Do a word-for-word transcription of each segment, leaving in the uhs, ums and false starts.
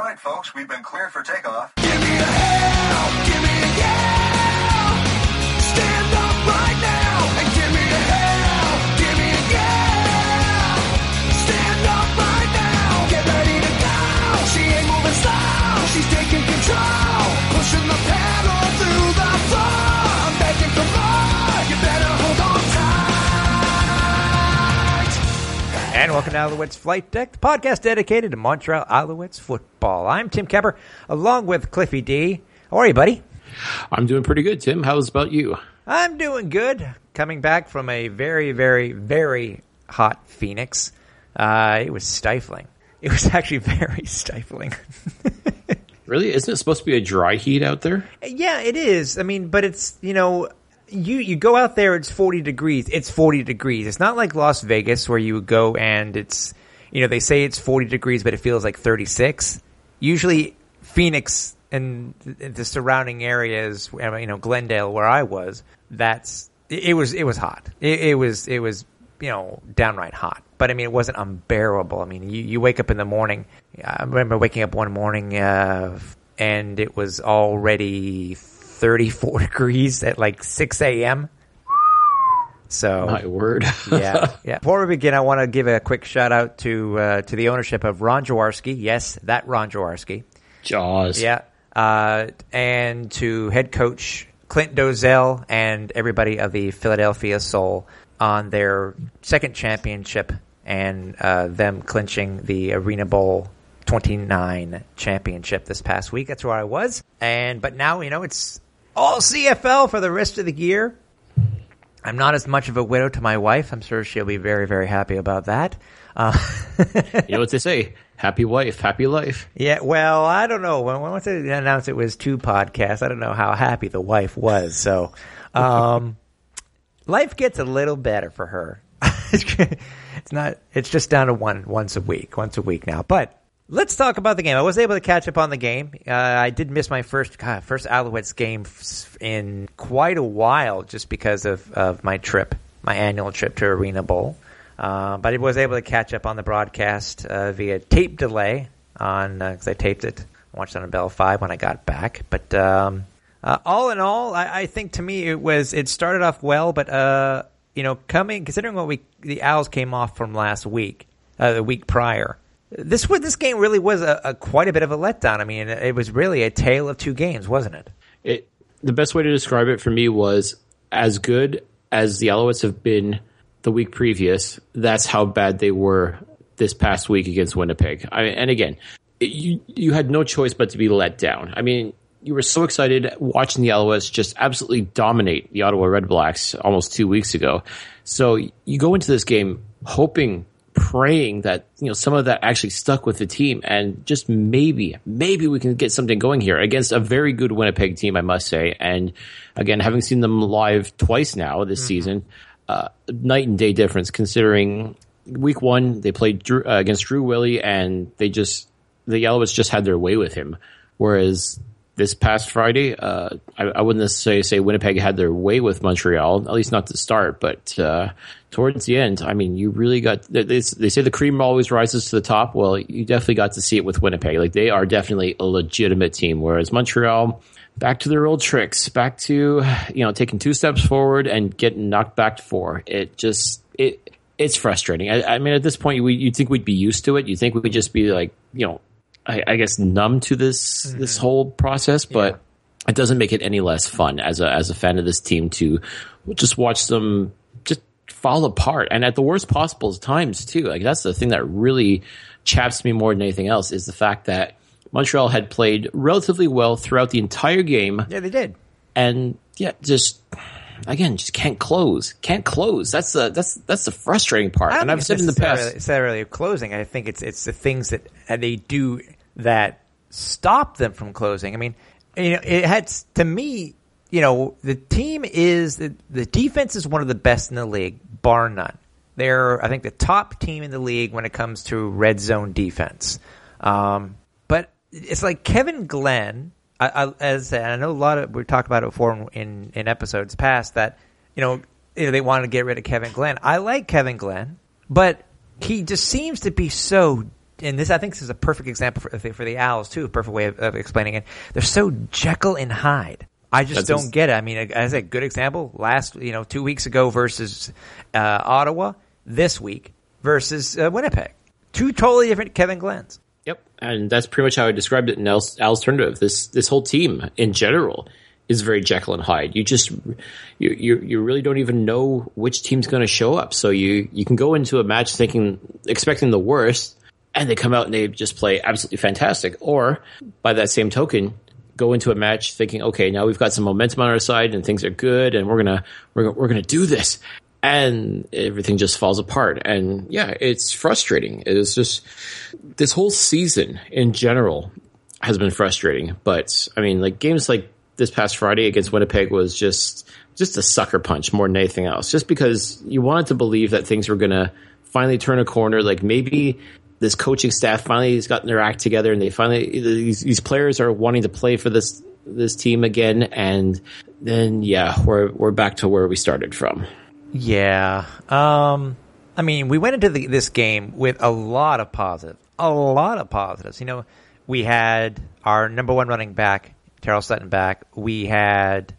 right, folks, we've been cleared for takeoff. Give me a hell, give me a yeah. Stand up right now and give me a hell, give me a yeah. Stand up right now, get ready to go. She ain't moving slow, she's taking control, pushing the pedal through the floor. I'm begging for more, you better hold on tight. And welcome to Alouettes Flight Deck, the podcast dedicated to Montreal Alouettes football. I'm Tim Kepper, along with Cliffy D. How are you, buddy? I'm doing pretty good, Tim. How's about you? I'm doing good. Coming back from a very, very, very hot Phoenix. Uh, it was stifling. It was actually very stifling. Really? Isn't it supposed to be a dry heat out there? Yeah, it is. I mean, but it's, you know, you, you go out there, it's forty degrees. It's forty degrees. It's not like Las Vegas where you go and it's, you know, they say it's forty degrees, but it feels like thirty-six. Usually Phoenix and the surrounding areas, you know, Glendale, where I was, that's, it was, it was hot. It, it was, it was, you know, downright hot. But I mean, it wasn't unbearable. I mean, you, you wake up in the morning. I remember waking up one morning, uh, and it was already thirty-four degrees at like six a.m. So, my word. yeah, yeah. Before we begin, I want to give a quick shout out to uh, to the ownership of Ron Jaworski. Yes, that Ron Jaworski. Jaws. Yeah, uh, and to head coach Clint Dozell and everybody of the Philadelphia Soul on their second championship and uh, them clinching the Arena Bowl twenty-nine championship this past week. That's where I was. And but now, you know, it's all C F L for the rest of the year. I'm not as much of a widow to my wife. I'm sure she'll be very, very happy about that. Uh, you know what they say? Happy wife, happy life. Yeah, well, I don't know. When, once they announced it was two podcasts, I don't know how happy the wife was. So, um, life gets a little better for her. It's not. It's just down to one once a week, once a week now. But let's talk about the game. I was able to catch up on the game. Uh, I did miss my first God, first Alouettes game in quite a while, just because of, of my trip, my annual trip to Arena Bowl. Uh, but I was able to catch up on the broadcast uh, via tape delay on because uh, I taped it. I watched it on Bell Five when I got back. But um, uh, all in all, I, I think to me it was it started off well, but uh, you know, coming considering what we the Owls came off from last week, uh, the week prior. This this game really was a, a quite a bit of a letdown. I mean, it was really a tale of two games, wasn't it? It the best way to describe it for me was as good as the Alouettes have been the week previous. That's how bad they were this past week against Winnipeg. I, and again, it, you you had no choice but to be let down. I mean, you were so excited watching the Alouettes just absolutely dominate the Ottawa Redblacks almost two weeks ago. So you go into this game hoping, praying that, you know, some of that actually stuck with the team and just maybe, maybe we can get something going here against a very good Winnipeg team, I must say. And again, having seen them live twice now this mm-hmm. season, uh, night and day difference considering week one, they played Drew, uh, against Drew Willie and they just, the Alouettes just had their way with him. Whereas this past Friday, uh, I, I wouldn't necessarily say Winnipeg had their way with Montreal, at least not to start, but, uh, towards the end, I mean, you really got, they, they say the cream always rises to the top. Well, you definitely got to see it with Winnipeg. Like, they are definitely a legitimate team, whereas Montreal, back to their old tricks, back to, you know, taking two steps forward and getting knocked back to four. It just, it, it's frustrating. I, I mean, at this point, we, you'd think we'd be used to it. You'd think we'd just be like, you know, I, I guess numb to this, mm-hmm. this whole process, but yeah. It doesn't make it any less fun as a, as a fan of this team to just watch them fall apart, and at the worst possible times too. Like, that's the thing that really chaps me more than anything else is the fact that Montreal had played relatively well throughout the entire game. Yeah, they did. And yeah, just again, just can't close, can't close. That's the that's that's the frustrating part. I don't and think I've said in the past, it's not really closing. I think it's it's the things that they do that stop them from closing. I mean, you know, it had to me. You know, the team is the, the defense is one of the best in the league, bar none. They're, I think, the top team in the league when it comes to red zone defense. Um, but it's like Kevin Glenn, I, I, as and I know a lot of we talked about it before in, in, in episodes past that you know, you know they wanted to get rid of Kevin Glenn. I like Kevin Glenn, but he just seems to be so and this I think this is a perfect example for, for the Owls too. A perfect way of, of explaining it. They're so Jekyll and Hyde. I just That's don't just, get it. I mean, as a good example, last you know two weeks ago versus uh, Ottawa, this week versus uh, Winnipeg. Two totally different Kevin Glenns. Yep, and that's pretty much how I described it in Al's, Al's tournament. This this whole team in general is very Jekyll and Hyde. You just you you, you really don't even know which team's going to show up. So you you can go into a match thinking expecting the worst, and they come out and they just play absolutely fantastic. Or by that same token, go into a match thinking, okay, now we've got some momentum on our side and things are good, and we're gonna we're we're gonna do this. And everything just falls apart. And yeah, it's frustrating. It's just this whole season in general has been frustrating. But I mean, like games like this past Friday against Winnipeg was just just a sucker punch more than anything else. Just because you wanted to believe that things were going to finally turn a corner. Like maybe this coaching staff finally has gotten their act together, and they finally these, these players are wanting to play for this this team again. And then yeah, we're we're back to where we started from. Yeah. Um, I mean, we went into the, this game with a lot of positives. A lot of positives. You know, we had our number one running back, Terrell Sutton, back. We had,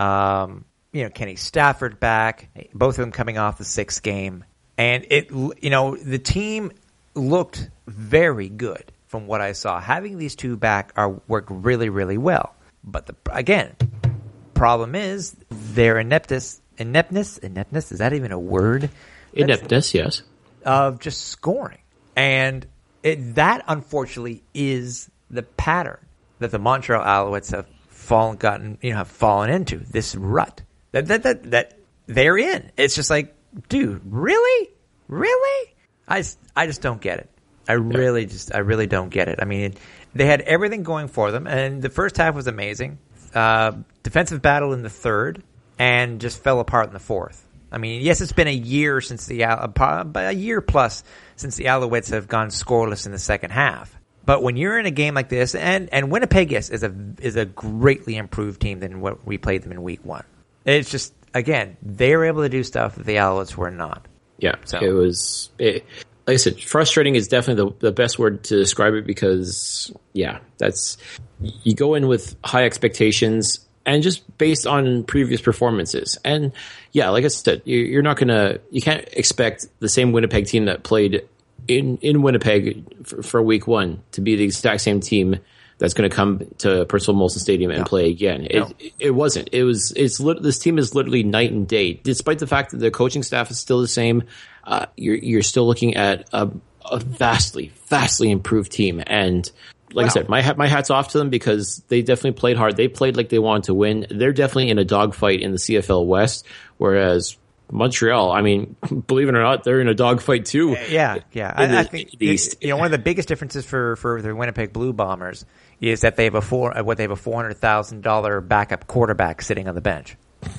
um, you know, Kenny Stafford back. Both of them coming off the sixth game. And, it, you know, the team looked very good from what I saw. Having these two back are worked really, really well. But, the again, problem is their ineptness. Ineptness? Ineptness? Is that even a word? Ineptness, yes. Of just scoring. And it, that, unfortunately, is the pattern that the Montreal Alouettes have fallen, gotten, you know, have fallen into. This rut that that that, that they're in. It's just like, dude, really, really? I just, I just don't get it. I really just, I really don't get it. I mean, it, they had everything going for them, and the first half was amazing. Uh, defensive battle in the third. And just fell apart in the fourth. I mean, yes, it's been a year since the a year plus since the Alouettes have gone scoreless in the second half. But when you're in a game like this, and, and Winnipeg, yes, is a is a greatly improved team than what we played them in week one. It's just again, they were able to do stuff that the Alouettes were not. Yeah, so. it was. It, like I said, frustrating is definitely the, the best word to describe it because, yeah, that's you go in with high expectations. And just based on previous performances. And yeah, like I said, you're not going to, you can't expect the same Winnipeg team that played in, in Winnipeg for, for week one to be the exact same team that's going to come to Percival Molson Stadium and no. play again. It, no. it wasn't. It was, it's, this team is literally night and day. Despite the fact that the coaching staff is still the same, uh, you're, you're still looking at a, a vastly, vastly improved team. And, Like wow. I said, my my hat's off to them because they definitely played hard. They played like they wanted to win. They're definitely in a dogfight in the C F L West, whereas Montreal, I mean, believe it or not, they're in a dogfight too. Yeah, yeah. I, I think it, you know one of the biggest differences for, for the Winnipeg Blue Bombers is that they have a four what they have a four hundred thousand dollar backup quarterback sitting on the bench.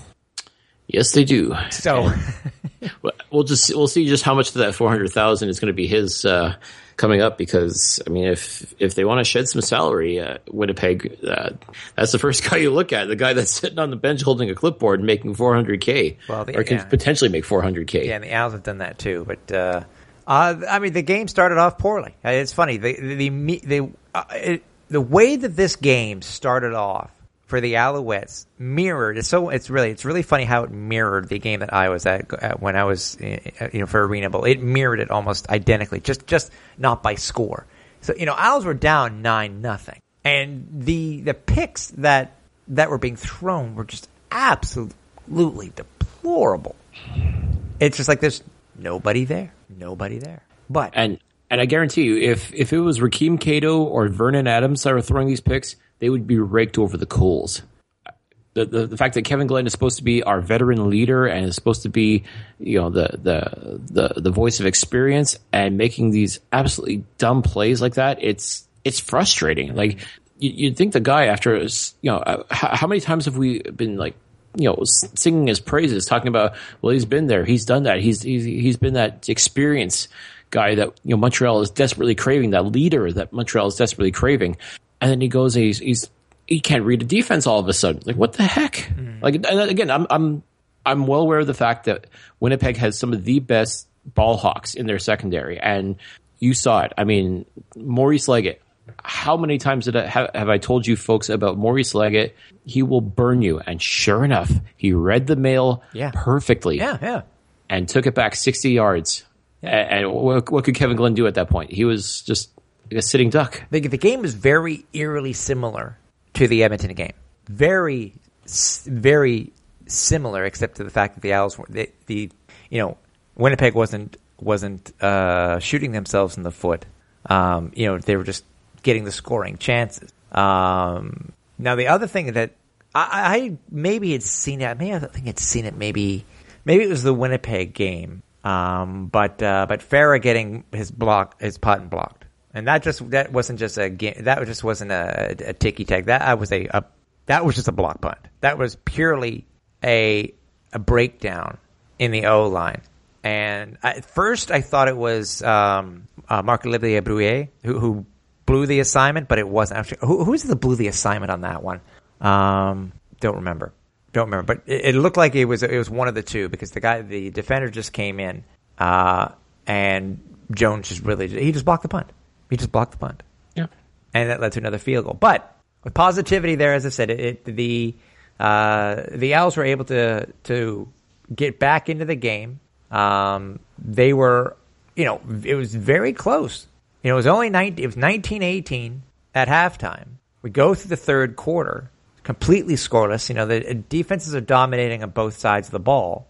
Yes, they do. So we'll just we'll see just how much of that four hundred thousand is going to be his. Uh, coming up because, I mean, if if they want to shed some salary, uh, Winnipeg, uh, that's the first guy you look at, the guy that's sitting on the bench holding a clipboard and making four hundred K well, the, or can yeah. potentially make four hundred K. Yeah, and the Owls have done that too. But, uh, uh, I mean, the game started off poorly. It's funny. The, the, the, the, uh, it, the way that this game started off for the Alouettes mirrored. It's so it's really it's really funny how it mirrored the game that I was at, at when I was you know for Arena Bowl. It mirrored it almost identically, just just not by score. So you know, Owls were down nine nothing, and the the picks that that were being thrown were just absolutely deplorable. It's just like there's nobody there, nobody there. But and and I guarantee you, if if it was Rakeem Cato or Vernon Adams that were throwing these picks, they would be raked over the coals. The, the the fact that Kevin Glenn is supposed to be our veteran leader and is supposed to be, you know, the the the, the voice of experience and making these absolutely dumb plays like that, it's it's frustrating. Like you, you'd think the guy after, you know, how, how many times have we been like, you know, singing his praises, talking about, well, he's been there, he's done that, he's he's he's been that experience guy that, you know, Montreal is desperately craving, that leader that Montreal is desperately craving. And then he goes, and he's, he's he can't read a defense all of a sudden. Like, what the heck? Mm. Like, and again, I'm I'm I'm well aware of the fact that Winnipeg has some of the best ball hawks in their secondary, and You saw it. I mean, Maurice Leggett. How many times did I, have, have I told you folks about Maurice Leggett? He will burn you. And sure enough, he read the mail Yeah. perfectly. Yeah, yeah. And took it back sixty yards. Yeah. And, and what, what could Kevin Glenn do at that point? He was just a sitting duck. The, the game was very eerily similar to the Edmonton game. Very, s- very similar, except to the fact that the Owls, were, the, the you know, Winnipeg wasn't wasn't uh, shooting themselves in the foot. Um, you know, they were just getting the scoring chances. Um, now, the other thing that I, I maybe had seen it, maybe I think I'd seen it. Maybe, maybe it was the Winnipeg game. Um, but uh, but Farah getting his block, his punt blocked. And that just that wasn't just a game. That just wasn't a, a ticky tack. That was a, a that was just a block punt. That was purely a a breakdown in the O line. And I, at first, I thought it was um, uh, Marc-Olivier Brouillet who, who blew the assignment, but it wasn't. Actually, who, who's the blew the assignment on that one? Um, don't remember. Don't remember. But it, it looked like it was it was one of the two because the guy, the defender, just came in, uh, and Jones just really he just blocked the punt. He just blocked the punt. Yeah. And that led to another field goal. But with positivity there, as I said, it, it the uh, the Owls were able to to get back into the game. Um, they were, you know, it was very close. You know, it was only nineteen, it was nineteen eighteen at halftime. We go through the third quarter, completely scoreless. You know, the defenses are dominating on both sides of the ball.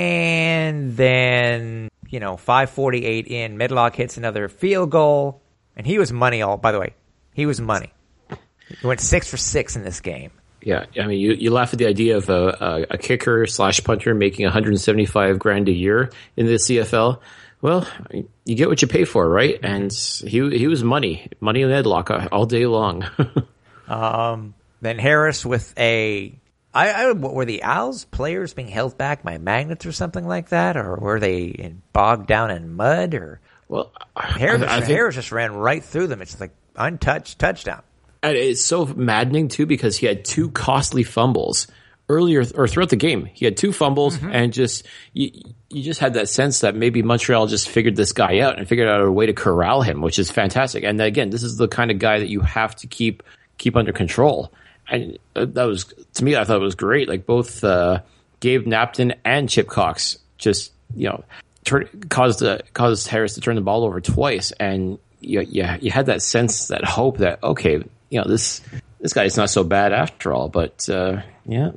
And then, you know, five forty-eight in, Medlock hits another field goal. And he was money all, by the way, he was money. He went six for six in this game. Yeah, I mean, you, you laugh at the idea of a, a, a kicker slash punter making one hundred seventy-five grand a year in the C F L. Well, you get what you pay for, right? And he he was money, money in Medlock all day long. um, then Harris with a, I, I were the Owls players being held back by magnets or something like that, or were they in, bogged down in mud? Or well, Harris, I, I think, Harris just ran right through them. It's like untouched touchdown. And it's so maddening too because he had two costly fumbles earlier or throughout the game. He had two fumbles mm-hmm. and just you, you just had that sense that maybe Montreal just figured this guy out and figured out a way to corral him, which is fantastic. And again, this is the kind of guy that you have to keep keep under control. And that was, to me, I thought it was great. Like both uh, Gabe Napton and Chip Cox just, you know, turn, caused uh, caused Harris to turn the ball over twice. And you, you, you had that sense, that hope that, okay, you know, this this guy's not so bad after all. But, uh, yeah,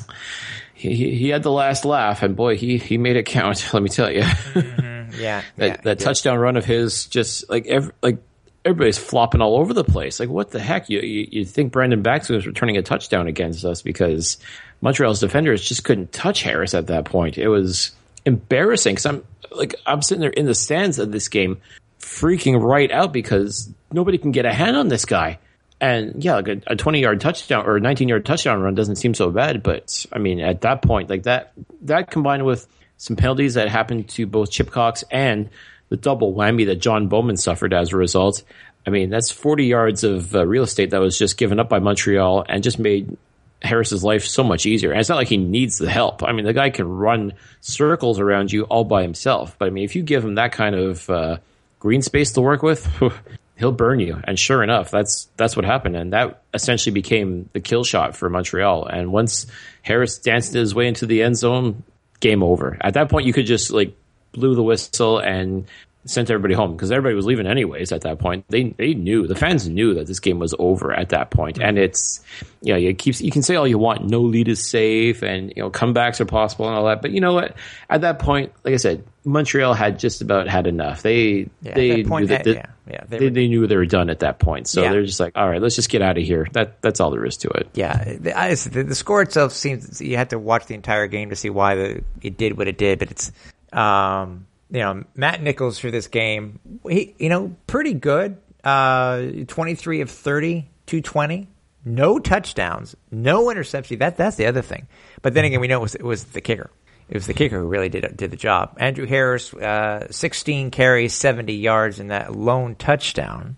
he, he had the last laugh. And, boy, he, he made it count, let me tell you. Mm-hmm. Yeah. that yeah, that touchdown run of his, just like every, like, everybody's flopping all over the place. Like, what the heck? You you, you think Brandon Baxter was returning a touchdown against us because Montreal's defenders just couldn't touch Harris at that point. It was embarrassing because I'm like I'm sitting there in the stands of this game, freaking right out because nobody can get a hand on this guy. And yeah, like a, a twenty-yard touchdown or a nineteen-yard touchdown run doesn't seem so bad, but I mean, at that point, like that that combined with some penalties that happened to both Chip Cox and the double whammy that John Bowman suffered as a result. I mean, that's forty yards of uh, real estate that was just given up by Montreal and just made Harris's life so much easier. And it's not like he needs the help. I mean, the guy can run circles around you all by himself. But I mean, if you give him that kind of uh, green space to work with, he'll burn you. And sure enough, that's that's what happened. And that essentially became the kill shot for Montreal. And once Harris danced his way into the end zone, game over. At that point, you could just like blew the whistle and sent everybody home because everybody was leaving anyways at that point. They they knew, the fans knew that this game was over at that point. And it's, you know, you keep, you can say all you want, no lead is safe and, you know, comebacks are possible and all that. But you know what? At that point, like I said, Montreal had just about had enough. They yeah, they that point, knew that uh, they, yeah, yeah, they, they, were, they knew they were done at that point. So yeah. they're just like, all right, let's just get out of here. That that's all there is to it. Yeah, the, I, the, the score itself seems you had to watch the entire game to see why the, it did what it did. But it's, um, you know, Matt Nichols for this game, he, you know, pretty good. Uh, twenty-three of thirty, two twenty, no touchdowns, no interception. That that's the other thing. But then again, we know it was, it was the kicker. It was the kicker who really did did the job. Andrew Harris, uh, sixteen carries, seventy yards, and that lone touchdown.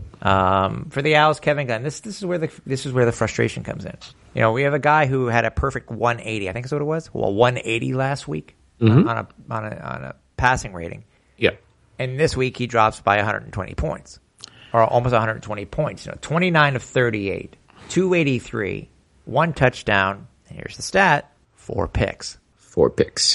Um, for the Owls, Kevin Glenn, this this is where the this is where the frustration comes in. You know, we have a guy who had a perfect one eighty. I think that's what it was. Well, one eighty last week mm-hmm. on a on a on a passing rating. Yeah, And this week he drops by one hundred twenty points, or almost one hundred twenty points. You know, twenty-nine of thirty-eight, two eighty-three, one touchdown. And here's the stat: four picks. Four picks.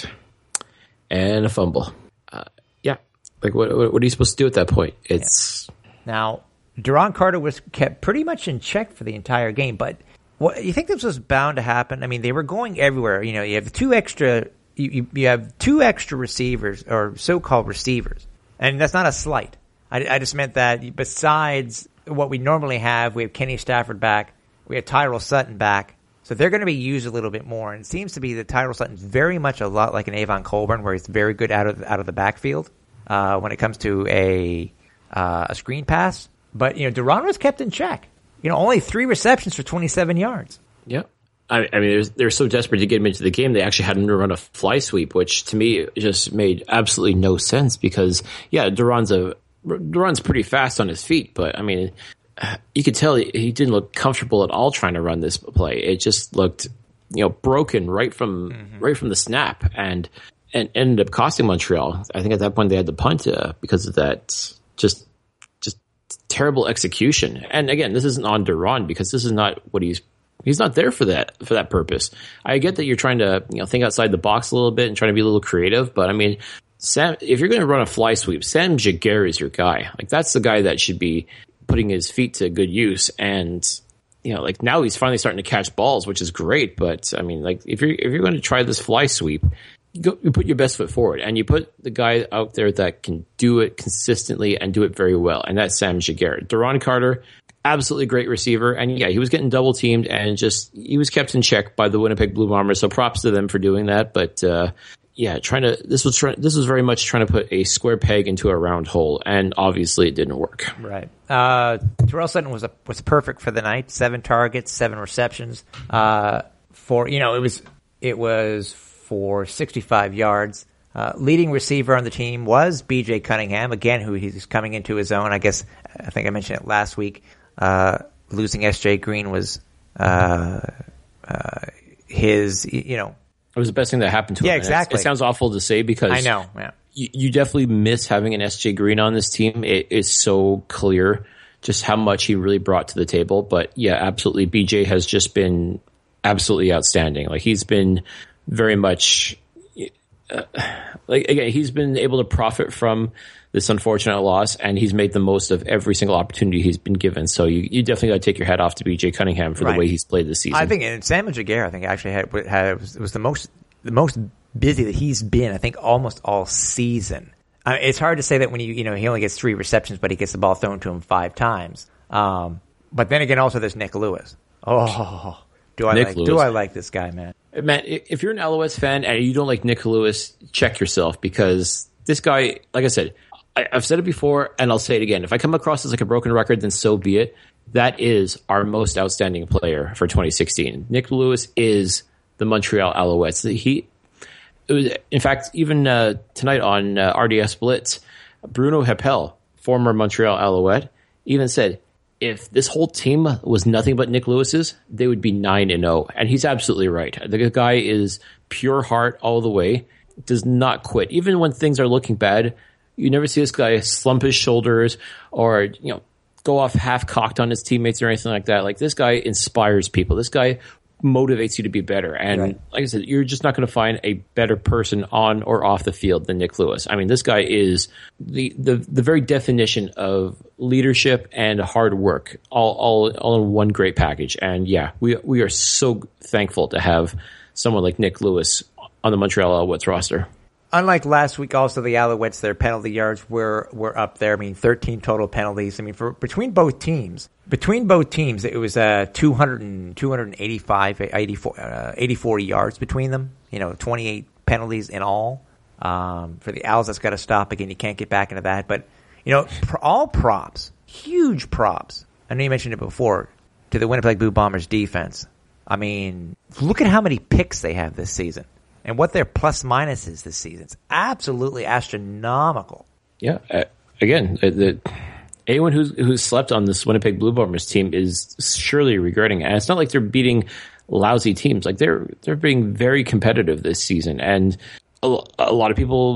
And a fumble. Uh, yeah. Like, what, what are you supposed to do at that point? It's. Yeah. Now, Duron Carter was kept pretty much in check for the entire game, but what, you think this was bound to happen? I mean, they were going everywhere. You know, you have two extra, you, you, you have two extra receivers, or so-called receivers, and that's not a slight. I, I just meant that besides what we normally have, we have Kenny Stafford back, we have Tyrell Sutton back, so they're going to be used a little bit more. And it seems to be that Tyrell Sutton's very much a lot like an Avon Colburn, where he's very good out of out of the backfield uh, when it comes to a uh, a screen pass. But, you know, Duron was kept in check. You know, only three receptions for twenty-seven yards. Yeah. I, I mean, they're so desperate to get him into the game, they actually had him to run a fly sweep, which to me just made absolutely no sense because, yeah, Duron's a Duron's pretty fast on his feet, but, I mean, you could tell he, he didn't look comfortable at all trying to run this play. It just looked, you know, broken right from mm-hmm. right from the snap, and and ended up costing Montreal. I think at that point they had to punt uh, because of that just just terrible execution. And again, this isn't on Duron because this is not what he's he's not there for that for that purpose. I get that you're trying to, you know, think outside the box a little bit and trying to be a little creative, but I mean, Sam, if you're going to run a fly sweep, Sam Jaguar is your guy. Like, that's the guy that should be putting his feet to good use. And, you know, like, now he's finally starting to catch balls, which is great. But I mean, like, if you're if you're going to try this fly sweep, you, go, you put your best foot forward, and you put the guy out there that can do it consistently and do it very well, and that's Sam Jaguar. Duron Carter, absolutely great receiver, and yeah, he was getting double teamed, and just he was kept in check by the Winnipeg Blue Bombers. So props to them for doing that. But uh, yeah, trying to this was try, this was very much trying to put a square peg into a round hole, and obviously it didn't work. Right. Uh, Tyrell Sutton was a, was perfect for the night. Seven targets, seven receptions. Uh, for you know, it was it was for sixty-five yards. Uh, leading receiver on the team was B J Cunningham, again, who he's coming into his own. I guess I think I mentioned it last week. Uh, losing S J Green was uh, uh, his, you know. It was the best thing that happened to him. Yeah, exactly. It sounds awful to say because I know. Yeah. You, you definitely miss having an S J Green on this team. It is so clear just how much he really brought to the table. But yeah, absolutely. B J has just been absolutely outstanding. Like, he's been very much, uh, like, again, he's been able to profit from this unfortunate loss, and he's made the most of every single opportunity he's been given. So you, you definitely got to take your hat off to B J Cunningham for right. the way he's played this season. I think, and Sam Jaguar, I think actually had, had was, was the most the most busy that he's been, I think, almost all season. I mean, it's hard to say that when you you know he only gets three receptions, but he gets the ball thrown to him five times. Um, but then again, also there's Nick Lewis. Oh, do I Nick like Lewis. do I like this guy, man? Man, if you're an Alouettes fan and you don't like Nick Lewis, check yourself, because this guy, like I said, I, I've said it before and I'll say it again. If I come across as like a broken record, then so be it. That is our most outstanding player for twenty sixteen. Nick Lewis is the Montreal Alouettes. He, it was, in fact, even uh, tonight on uh, R D S Blitz, Bruno Heppel, former Montreal Alouette, even said, if this whole team was nothing but Nick Lewis's, they would be nine and oh. And he's absolutely right. The guy is pure heart all the way, does not quit. Even when things are looking bad, you never see this guy slump his shoulders or, you know, go off half cocked on his teammates or anything like that. Like, this guy inspires people. This guy motivates you to be better. And right. like I said, you're just not going to find a better person on or off the field than Nick Lewis. I mean, this guy is the, the, the very definition of leadership and hard work, all, all, all in one great package. And yeah, we, we are so thankful to have someone like Nick Lewis on the Montreal Alouettes roster. Unlike last week, also the Alouettes, their penalty yards were were up there. I mean, thirteen total penalties. I mean, for between both teams, between both teams, it was uh, two hundred, two eighty-five, eighty-four, uh, eighty-four yards between them. You know, twenty-eight penalties in all. Um, for the Owls, that's got to stop. Again, you can't get back into that. But, you know, pr- all props, huge props. I know you mentioned it before, to the Winnipeg Blue Bombers defense. I mean, look at how many picks they have this season. And what their plus minus is this season. It's absolutely astronomical. Yeah. Uh, again, uh, the, anyone who's, who's slept on this Winnipeg Blue Bombers team is surely regretting it. And it's not like they're beating lousy teams. Like, they're they're being very competitive this season. And a, a lot of people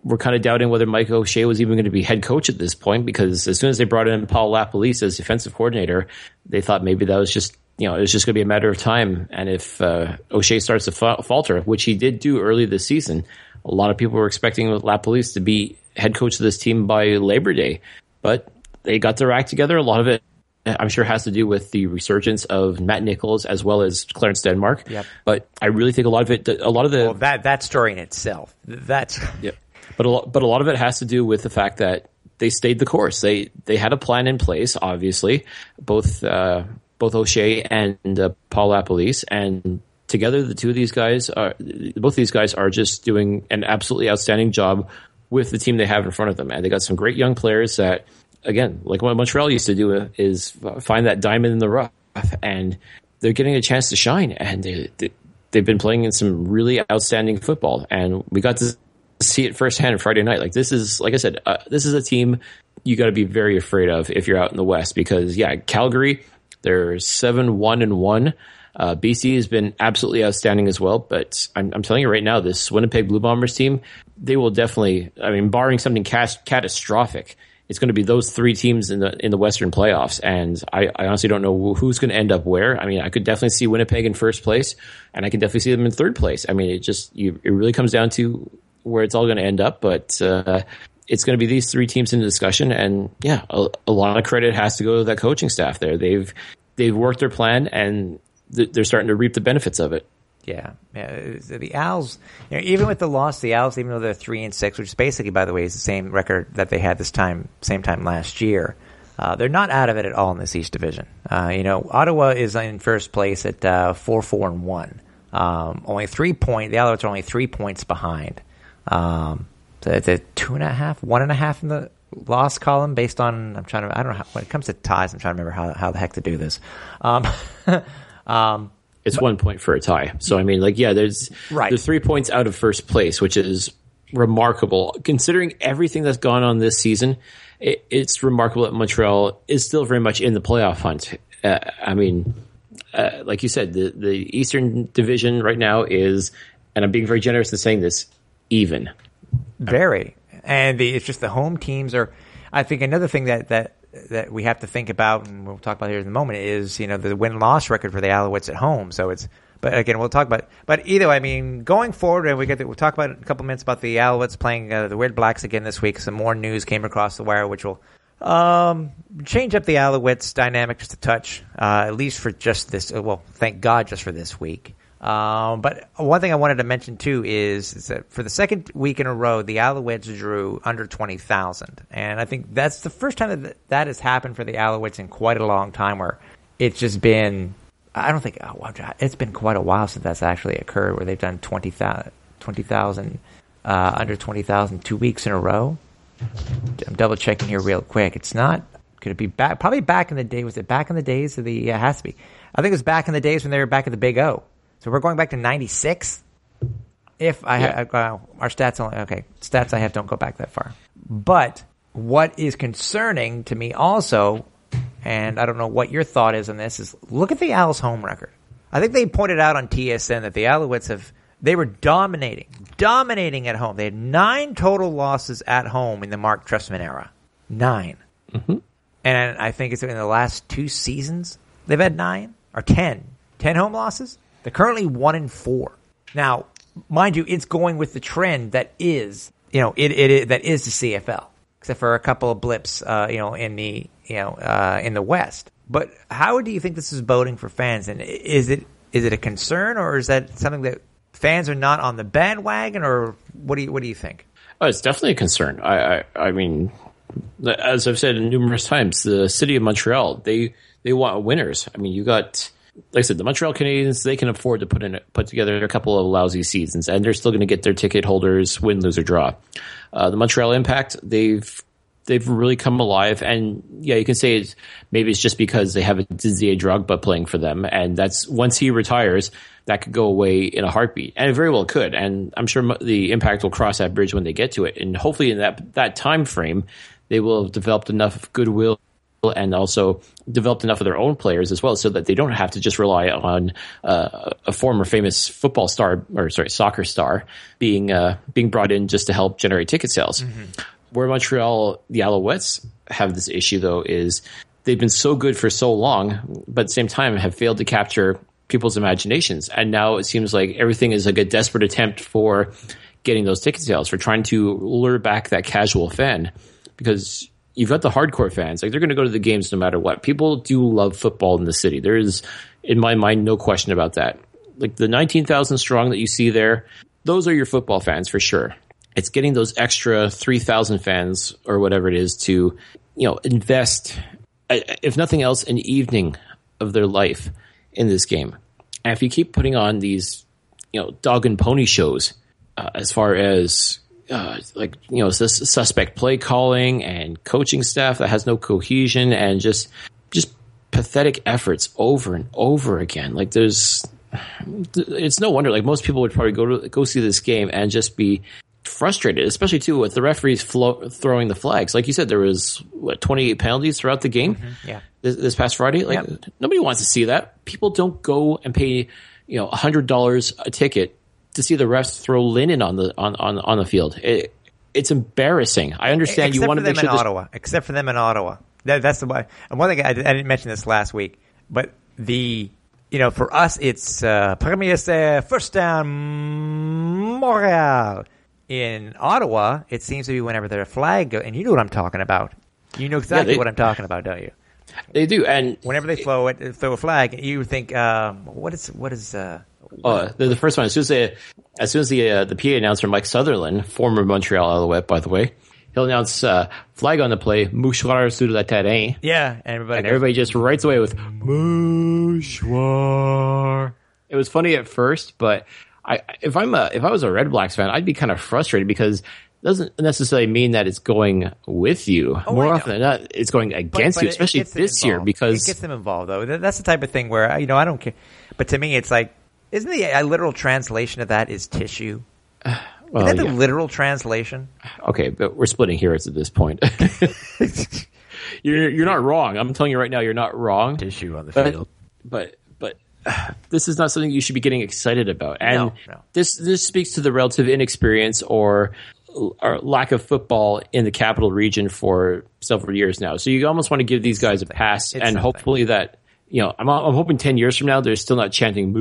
were kind of doubting whether Mike O'Shea was even going to be head coach at this point, because as soon as they brought in Paul LaPolice as defensive coordinator, they thought maybe that was just, you know, it was just going to be a matter of time. And if uh, O'Shea starts to fa- falter, which he did do early this season, a lot of people were expecting LaPolice to be head coach of this team by Labor Day. But they got their act together. A lot of it, I'm sure, has to do with the resurgence of Matt Nichols as well as Clarence Denmark. Yep. But I really think a lot of it, a lot of the Well, that that story in itself, that's yeah. But a lot, but a lot of it has to do with the fact that they stayed the course. They they had a plan in place, obviously, both uh, both O'Shea and uh, Paul LaPolice, and together the two of these guys are both of these guys are just doing an absolutely outstanding job with the team they have in front of them, and they got some great young players that, again, like what Montreal used to do, is find that diamond in the rough, and they're getting a chance to shine, and they, they, they've been playing in some really outstanding football, and we got to see it firsthand Friday night. Like, this is, like I said, uh, this is a team you got to be very afraid of if you're out in the West, because yeah, Calgary, they're seven one and one. Uh, B C has been absolutely outstanding as well, but I'm, I'm telling you right now, this Winnipeg Blue Bombers team, they will definitely, I mean, barring something cas- catastrophic, it's going to be those three teams in the in the Western playoffs, and I, I honestly don't know who's going to end up where. I mean, I could definitely see Winnipeg in first place, and I can definitely see them in third place. I mean, it just you, it really comes down to where it's all going to end up, but uh, it's going to be these three teams in the discussion, and yeah, a, a lot of credit has to go to that coaching staff there. They've they've worked their plan, and th- they're starting to reap the benefits of it. Yeah, yeah. The Als, you know, even with the loss, the Als, even though they're three and six, which is basically, by the way, is the same record that they had this time, same time last year. Uh, they're not out of it at all in this East Division. Uh, you know, Ottawa is in first place at uh, four, four, and one. Um, only three point. The Alouettes are only three points behind. Um, so it's a two and a half, one and a half in the loss column, based on. I'm trying to. I don't know how, when it comes to ties. I'm trying to remember how how the heck to do this. Um, um, It's one point for a tie. So, I mean, like, yeah, there's Right. there's three points out of first place, which is remarkable. Considering everything that's gone on this season, it, it's remarkable that Montreal is still very much in the playoff hunt. Uh, I mean, uh, like you said, the, the Eastern Division right now is, and I'm being very generous in saying this, even. Very. And the, it's just the home teams are, I think another thing that, that, that we have to think about, and we'll talk about here in a moment, is, you know, the win-loss record for the Alouettes at home. So it's, but again, we'll talk about, but either way, I mean, going forward, and we get to, we'll talk about a couple minutes about the Alouettes playing uh, the Red Blacks again this week. Some more news came across the wire, which will um, change up the Alouettes dynamic just a touch, uh, at least for just this, well, thank God, just for this week. Um, but one thing I wanted to mention too is, is that for the second week in a row, the Alouettes drew under twenty thousand. And I think that's the first time that that has happened for the Alouettes in quite a long time, where it's just been, I don't think, oh, it's been quite a while since that's actually occurred, where they've done twenty thousand, uh, under twenty thousand two weeks in a row. I'm double checking here real quick. It's not, could it be back, probably back in the day, was it back in the days of the, yeah, it has to be. I think it was back in the days when they were back at the Big O. So we're going back to ninety-six. If I yeah. have, uh, our stats only, okay, stats I have don't go back that far. But what is concerning to me also, and I don't know what your thought is on this, is look at the Owls' home record. I think they pointed out on T S N that the Alouettes have, they were dominating, dominating at home. They had nine total losses at home in the Mark Trestman era. Nine. Mm-hmm. And I think it's in the last two seasons, they've had nine, or ten. Ten home losses? They're currently one and four. Now, mind you, it's going with the trend that is, you know, it, it, it that is the C F L, except for a couple of blips, uh, you know, in the, you know, uh, in the West. But how do you think this is boding for fans? And is it is it a concern, or is that something that fans are not on the bandwagon, or what do you what do you think? Oh, it's definitely a concern. I, I, I mean, as I've said numerous times, the city of Montreal, they they want winners. I mean, you got, like I said, the Montreal Canadiens, they can afford to put in put together a couple of lousy seasons, and they're still going to get their ticket holders, win, lose, or draw. Uh, the Montreal Impact, they've they've really come alive, and yeah, you can say it's, maybe it's just because they have a Didier Drogba playing for them, and that's once he retires, that could go away in a heartbeat, and it very well could. And I'm sure the Impact will cross that bridge when they get to it, and hopefully in that that time frame, they will have developed enough goodwill and also developed enough of their own players as well so that they don't have to just rely on uh, a former famous football star or sorry soccer star being uh, being brought in just to help generate ticket sales. Mm-hmm. Where Montreal, the Alouettes have this issue though is they've been so good for so long, but at the same time have failed to capture people's imaginations. And now it seems like everything is like a desperate attempt for getting those ticket sales, for trying to lure back that casual fan, because you've got the hardcore fans. Like, they're going to go to the games no matter what. People do love football in the city. There is, in my mind, no question about that. Like, the nineteen thousand strong that you see there, those are your football fans for sure. It's getting those extra three thousand fans or whatever it is to, you know, invest, if nothing else, an evening of their life in this game. And if you keep putting on these, you know, dog and pony shows, uh, as far as uh, like, you know, this suspect play calling and coaching staff that has no cohesion and just just pathetic efforts over and over again. Like, there's, it's no wonder. Like, most people would probably go to go see this game and just be frustrated, especially too with the referees flo- throwing the flags. Like you said, there was what twenty-eight penalties throughout the game. Mm-hmm. Yeah, this, this past Friday. Like, yep. Nobody wants to see that. People don't go and pay, you know, a hundred dollars a ticket to see the refs throw linen on the on on, on the field. It, it's embarrassing. I understand except you want to make for them sure in this- Ottawa, except for them in Ottawa. That, that's the one. And one thing I, I didn't mention this last week, but the you know for us it's uh, Premier c'est first down Montreal. In Ottawa, it seems to be whenever their flag go, and you know what I'm talking about. You know exactly yeah, they, what I'm talking about, don't you? They do, and whenever they throw it, throw a flag, you think, um, what is what is? Uh, uh, the, the first one, as soon as they, as soon as the uh, the P A announcer Mike Sutherland, former Montreal Alouette, by the way, he'll announce uh, flag on the play, mouchoir sur le terrain. Yeah, and everybody, and goes, everybody just writes away with mouchoir. It was funny at first, but. I, if I'm a, if I was a Red Blacks fan, I'd be kind of frustrated because it doesn't necessarily mean that it's going with you. Oh, More often than not, it's going against but, but you, especially this year because it gets them involved. Though that's the type of thing where you know I don't care. But to me, it's like, isn't the a literal translation of that is tissue? Uh, well, is that the yeah. literal translation? Okay, but we're splitting hairs at this point. you're you're not wrong. I'm telling you right now, you're not wrong. Tissue on the but, field, but. This is not something you should be getting excited about. And no, no. this this speaks to the relative inexperience or, or lack of football in the capital region for several years now. So you almost want to give these guys a pass, it's and something. hopefully that, you know, I'm I'm hoping ten years from now they're still not chanting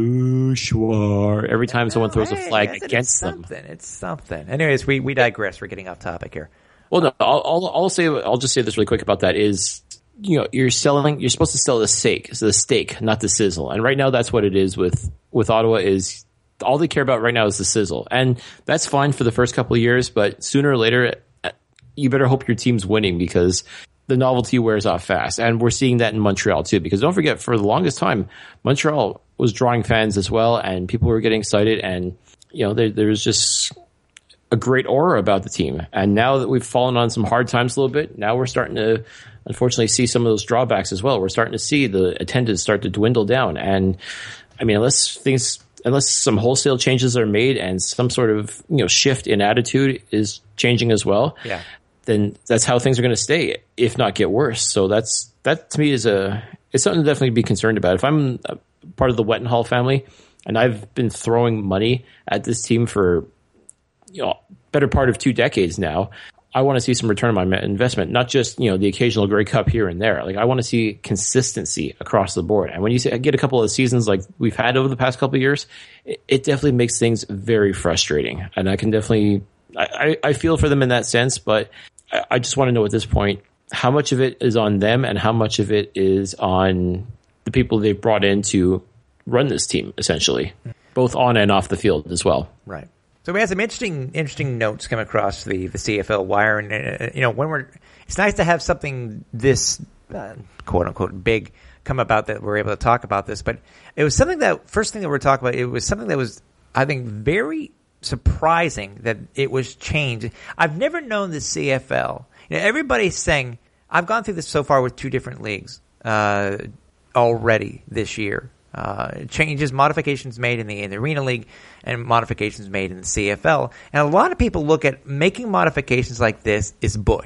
mouchoir every time someone no, throws hey, a flag it's against something. them. It's something. Anyways, we, we digress. We're getting off topic here. Well, no, I'll, I'll I'll say I'll just say this really quick about that is. You know, you're selling, you're supposed to sell the steak, so the steak, not the sizzle. And right now that's what it is with, with Ottawa is all they care about right now is the sizzle. And that's fine for the first couple of years, but sooner or later, you better hope your team's winning because the novelty wears off fast. And we're seeing that in Montreal too, because don't forget for the longest time, Montreal was drawing fans as well and people were getting excited and, you know, there, there's just a great aura about the team. And now that we've fallen on some hard times a little bit, now we're starting to, unfortunately, see some of those drawbacks as well. We're starting to see the attendance start to dwindle down. And I mean, unless things, unless some wholesale changes are made and some sort of, you know, shift in attitude is changing as well, yeah. then that's how things are going to stay, if not get worse. So that's, that to me is a, it's something to definitely be concerned about. If I'm a part of the Wettenhall family and I've been throwing money at this team for, you know, better part of two decades now, I want to see some return on my investment, not just, you know, the occasional Grey Cup here and there. Like, I want to see consistency across the board. And when you see, I get a couple of seasons like we've had over the past couple of years, it, it definitely makes things very frustrating. And I can definitely, I, I feel for them in that sense, but I, I just want to know at this point, how much of it is on them and how much of it is on the people they've brought in to run this team, essentially, both on and off the field as well. Right. So we had some interesting, interesting notes come across the, the C F L wire, and uh, you know when we're, it's nice to have something this uh, quote unquote big come about that we're able to talk about this. But it was something that first thing that we're talking about. It was something that was, I think, very surprising that it was changed. I've never known the C F L. You know, everybody's saying I've gone through this so far with two different leagues uh, already this year. Uh, changes, modifications made in the, in the Arena League and modifications made in the C F L. And a lot of people look at making modifications like this is Bush.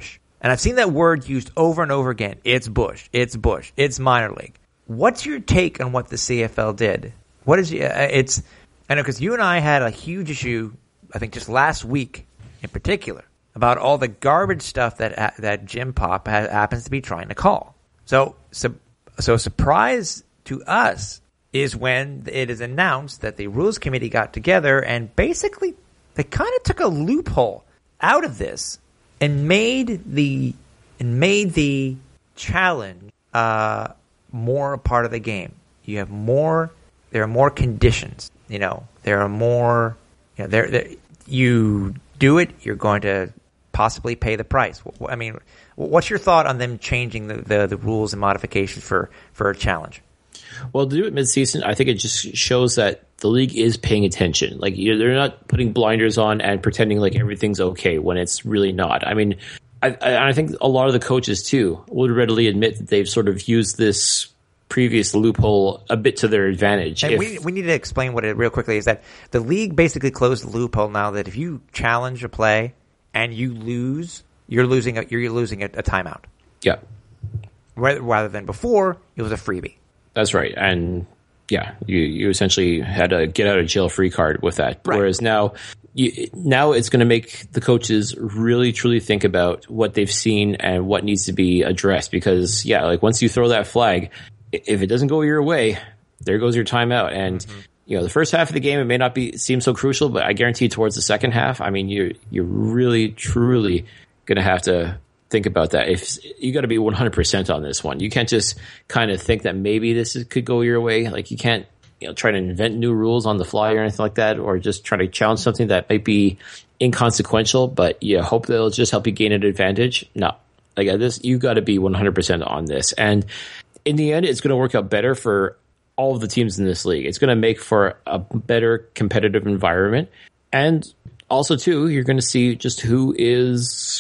and I've seen that word used over and over again. It's Bush. It's Bush. It's minor league. What's your take on what the C F L did? What is uh, it's? I know because you and I had a huge issue, I think just last week in particular, about all the garbage stuff that that Jim Pop ha- happens to be trying to call. So, so, so a surprise to us is when it is announced that the Rules Committee got together and basically they kind of took a loophole out of this and made the and made the challenge uh, more a part of the game. You have more. There are more conditions. You know, there are more. You know, there. there you do it, you're going to possibly pay the price. I mean, what's your thought on them changing the, the, the rules and modifications for, for a challenge? Well, to do it mid-season, I think it just shows that the league is paying attention. Like, you know, they're not putting blinders on and pretending like everything's okay when it's really not. I mean, I, I, I think a lot of the coaches, too, would readily admit that they've sort of used this previous loophole a bit to their advantage. And if, we we need to explain what it real quickly is that the league basically closed the loophole now that if you challenge a play and you lose, you're losing a, you're losing a, a timeout. Yeah. Rather, rather than before, it was a freebie. That's right. And yeah, you, you essentially had a get out of jail free card with that. Right. Whereas now, you, now it's going to make the coaches really truly think about what they've seen and what needs to be addressed. Because yeah, like once you throw that flag, if it doesn't go your way, there goes your timeout. And mm-hmm. you know, the first half of the game, it may not be seem so crucial, but I guarantee towards the second half, I mean, you're you're really truly going to have to think about that. If you got to be one hundred percent on this one, you can't just kind of think that maybe this is, could go your way. Like you can't, you know, try to invent new rules on the fly or anything like that, or just try to challenge something that might be inconsequential, but you hope that it'll just help you gain an advantage. No, like this, you got to be one hundred percent on this. And in the end, it's going to work out better for all of the teams in this league. It's going to make for a better competitive environment. And also, too, you're going to see just who is,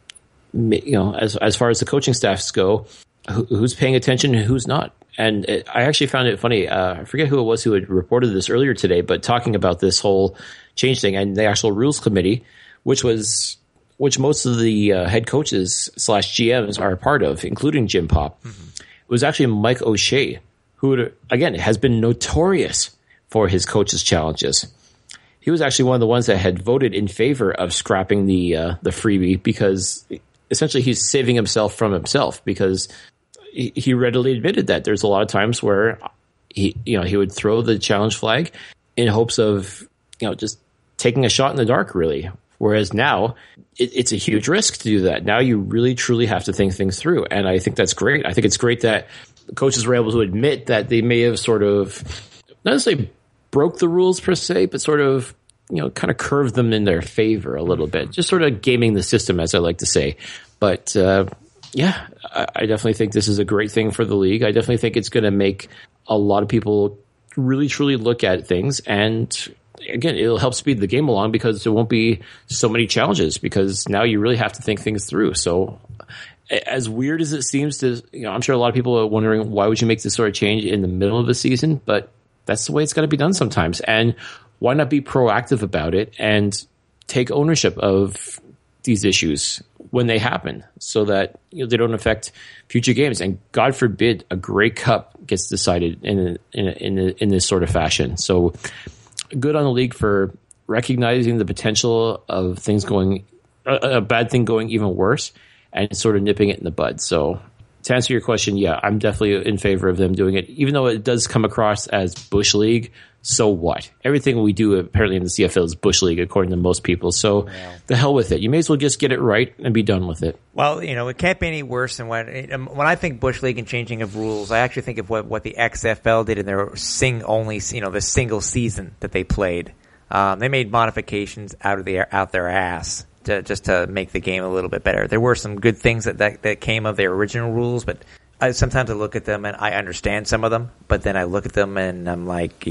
you know, as as far as the coaching staffs go, who, who's paying attention and who's not. And it, I actually found it funny. Uh, I forget who it was who had reported this earlier today, but talking about this whole change thing and the actual rules committee, which was which most of the uh, head coaches slash G Ms are a part of, including Jim Pop. Mm-hmm. It was actually Mike O'Shea, who, again, has been notorious for his coaches' challenges. He was actually one of the ones that had voted in favor of scrapping the uh, the freebie because essentially he's saving himself from himself because he, he readily admitted that there's a lot of times where he, you know, he would throw the challenge flag in hopes of, you know, just taking a shot in the dark, really. Whereas now, it, it's a huge risk to do that. Now you really, truly have to think things through. And I think that's great. I think it's great that coaches were able to admit that they may have sort of, not necessarily broke the rules per se, but sort of, you know, kind of curved them in their favor a little bit. Just sort of gaming the system, as I like to say. But, uh, yeah, I, I definitely think this is a great thing for the league. I definitely think it's going to make a lot of people really, truly look at things and, again, it'll help speed the game along because there won't be so many challenges because now you really have to think things through. So as weird as it seems to, you know, I'm sure a lot of people are wondering why would you make this sort of change in the middle of the season, but that's the way it's got to be done sometimes. And why not be proactive about it and take ownership of these issues when they happen so that, you know, they don't affect future games. And God forbid a Grey Cup gets decided in a, in a, in, a, in this sort of fashion. So good on the league for recognizing the potential of things going, a, a bad thing going even worse and sort of nipping it in the bud. So to answer your question, yeah, I'm definitely in favor of them doing it, even though it does come across as Bush League. So what? Everything we do apparently in the C F L is Bush League, according to most people. So yeah. The hell with it. You may as well just get it right and be done with it. Well, you know, it can't be any worse than what when I think Bush League and changing of rules. I actually think of what, what the X F L did in their sing only, you know, the single season that they played. Um, they made modifications out of the out their ass to, just to make the game a little bit better. There were some good things that that, that came of their original rules, but I, sometimes I look at them and I understand some of them, but then I look at them and I'm like,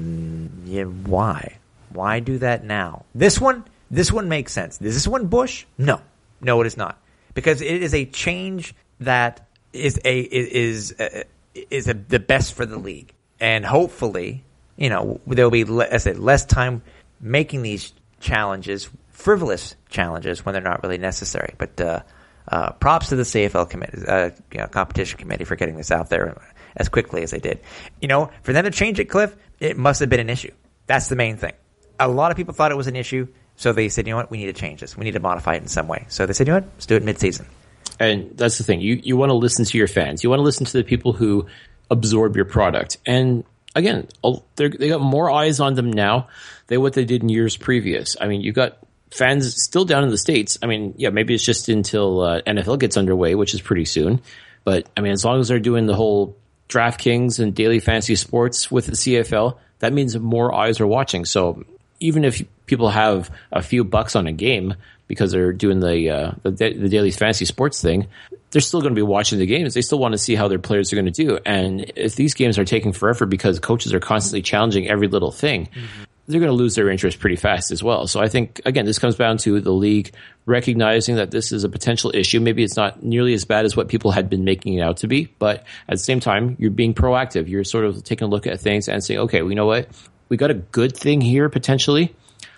yeah, why? Why do that now? This one, this one makes sense. Is this one Bush? No, no, it is not, because it is a change that is a is is, is a, the best for the league, and hopefully, you know, there will be, as I said, less time making these challenges, frivolous challenges, when they're not really necessary. But uh, uh, props to the C F L committee, uh, you know, competition committee for getting this out there as quickly as they did. You know, for them to change it, Cliff, it must have been an issue. That's the main thing. A lot of people thought it was an issue, so they said, you know what, we need to change this. We need to modify it in some way. So they said, you know what, let's do it mid-season. And that's the thing. You you want to listen to your fans. You want to listen to the people who absorb your product. And again, they got more eyes on them now than what they did in years previous. I mean, you got fans still down in the States. I mean, yeah, maybe it's just until uh, N F L gets underway, which is pretty soon. But I mean, as long as they're doing the whole DraftKings and daily fantasy sports with the C F L, that means more eyes are watching. So even if people have a few bucks on a game because they're doing the uh, the, the daily fantasy sports thing, they're still going to be watching the games. They still want to see how their players are going to do. And if these games are taking forever because coaches are constantly challenging every little thing, mm-hmm. they're going to lose their interest pretty fast as well. So I think, again, this comes down to the league recognizing that this is a potential issue. Maybe it's not nearly as bad as what people had been making it out to be, but at the same time, you're being proactive. You're sort of taking a look at things and saying, okay, well, you know what? We got a good thing here potentially.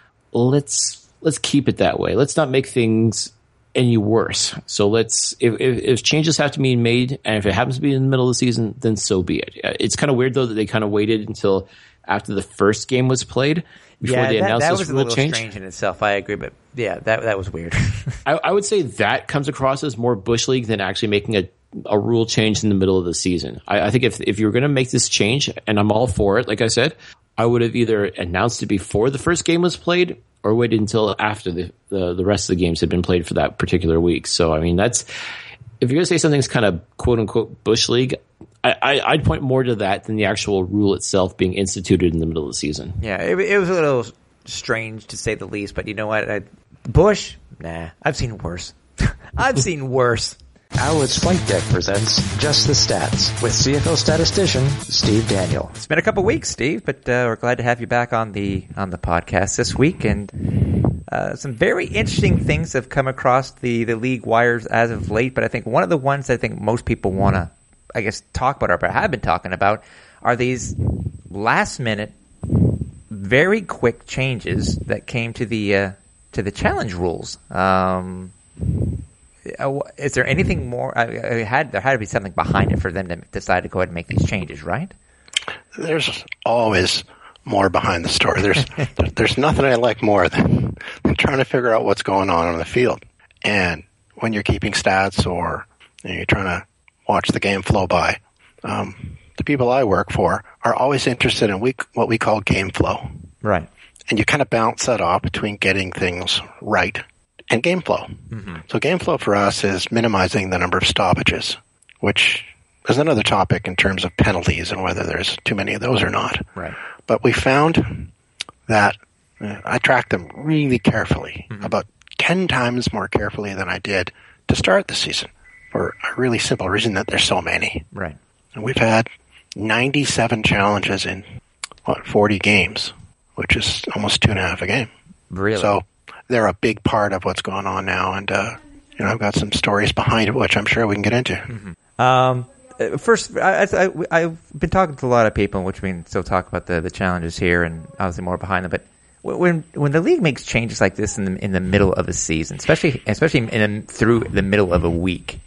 Let's let's keep it that way. Let's not make things any worse. So let's if, if if changes have to be made, and if it happens to be in the middle of the season, then so be it. It's kind of weird though that they kind of waited until after the first game was played before yeah, they that, announced that this was a rule little change. Strange in itself. I agree, but yeah, that that was weird. I, I would say that comes across as more Bush League than actually making a a rule change in the middle of the season. I, I think if if you're going to make this change, and I'm all for it, like I said, I would have either announced it before the first game was played or waited until after the, the, the rest of the games had been played for that particular week. So, I mean, that's, if you're going to say something's kind of quote unquote Bush League, I, I, I'd point more to that than the actual rule itself being instituted in the middle of the season. Yeah, it, it was a little strange to say the least, but you know what? I, Bush? Nah, I've seen worse. I've seen worse. Alouettes Flight Deck presents Just the Stats with C F L statistician Steve Daniel. It's been a couple weeks, Steve, but uh, we're glad to have you back on the on the podcast this week. And uh, some very interesting things have come across the, the league wires as of late. But I think one of the ones I think most people want to, I guess, talk about or have been talking about are these last minute, very quick changes that came to the uh, to the challenge rules. Um, Is there anything more? I, I had there had to be something behind it for them to decide to go ahead and make these changes, right? There's always more behind the story. There's there's nothing I like more than, than trying to figure out what's going on on the field. And when you're keeping stats or you know, you're trying to watch the game flow by, um, the people I work for are always interested in we, what we call game flow. Right. And you kind of bounce that off between getting things right and game flow. Mm-hmm. So game flow for us is minimizing the number of stoppages, which is another topic in terms of penalties and whether there's too many of those or not. Right. But we found that uh, I tracked them really carefully, mm-hmm. about ten times more carefully than I did to start the season, for a really simple reason that there's so many. Right. And we've had ninety-seven challenges in, what, forty games, which is almost two and a half a game. Really? So they're a big part of what's going on now, and uh, you know, I've got some stories behind it, which I'm sure we can get into. Mm-hmm. Um, first, I, I, I've been talking to a lot of people, which we can still talk about the, the challenges here, and obviously more behind them. But when when the league makes changes like this in the in the middle of a season, especially especially in through the middle of a week,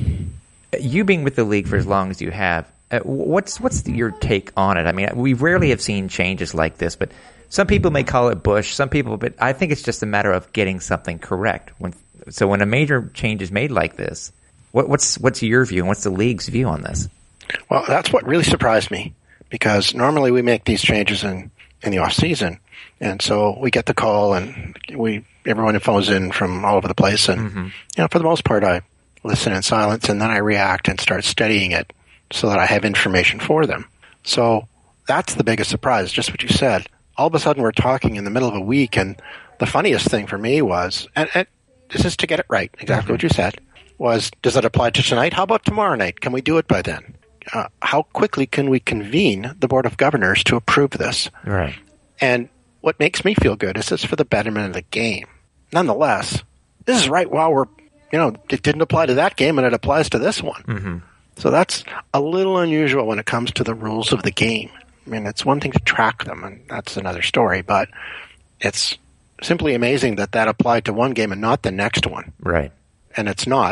you being with the league for as long as you have, what's what's your take on it? I mean, we rarely have seen changes like this, but some people may call it Bush, some people, but I think it's just a matter of getting something correct. When, so when a major change is made like this, what, what's what's your view and what's the league's view on this? Well, that's what really surprised me, because normally we make these changes in, in the off season, and so we get the call and we everyone phones in from all over the place, and mm-hmm. you know, for the most part, I listen in silence and then I react and start studying it so that I have information for them. So that's the biggest surprise, just what you said. All of a sudden we're talking in the middle of a week, and the funniest thing for me was, and, and this is to get it right, exactly mm-hmm. what you said, was, does it apply to tonight? How about tomorrow night? Can we do it by then? Uh, how quickly can we convene the Board of Governors to approve this? Right. And what makes me feel good is it's for the betterment of the game. Nonetheless, this is right while we're, you know, it didn't apply to that game and it applies to this one. Mm-hmm. So that's a little unusual when it comes to the rules of the game. I mean, it's one thing to track them, and that's another story, but it's simply amazing that that applied to one game and not the next one. Right. And it's not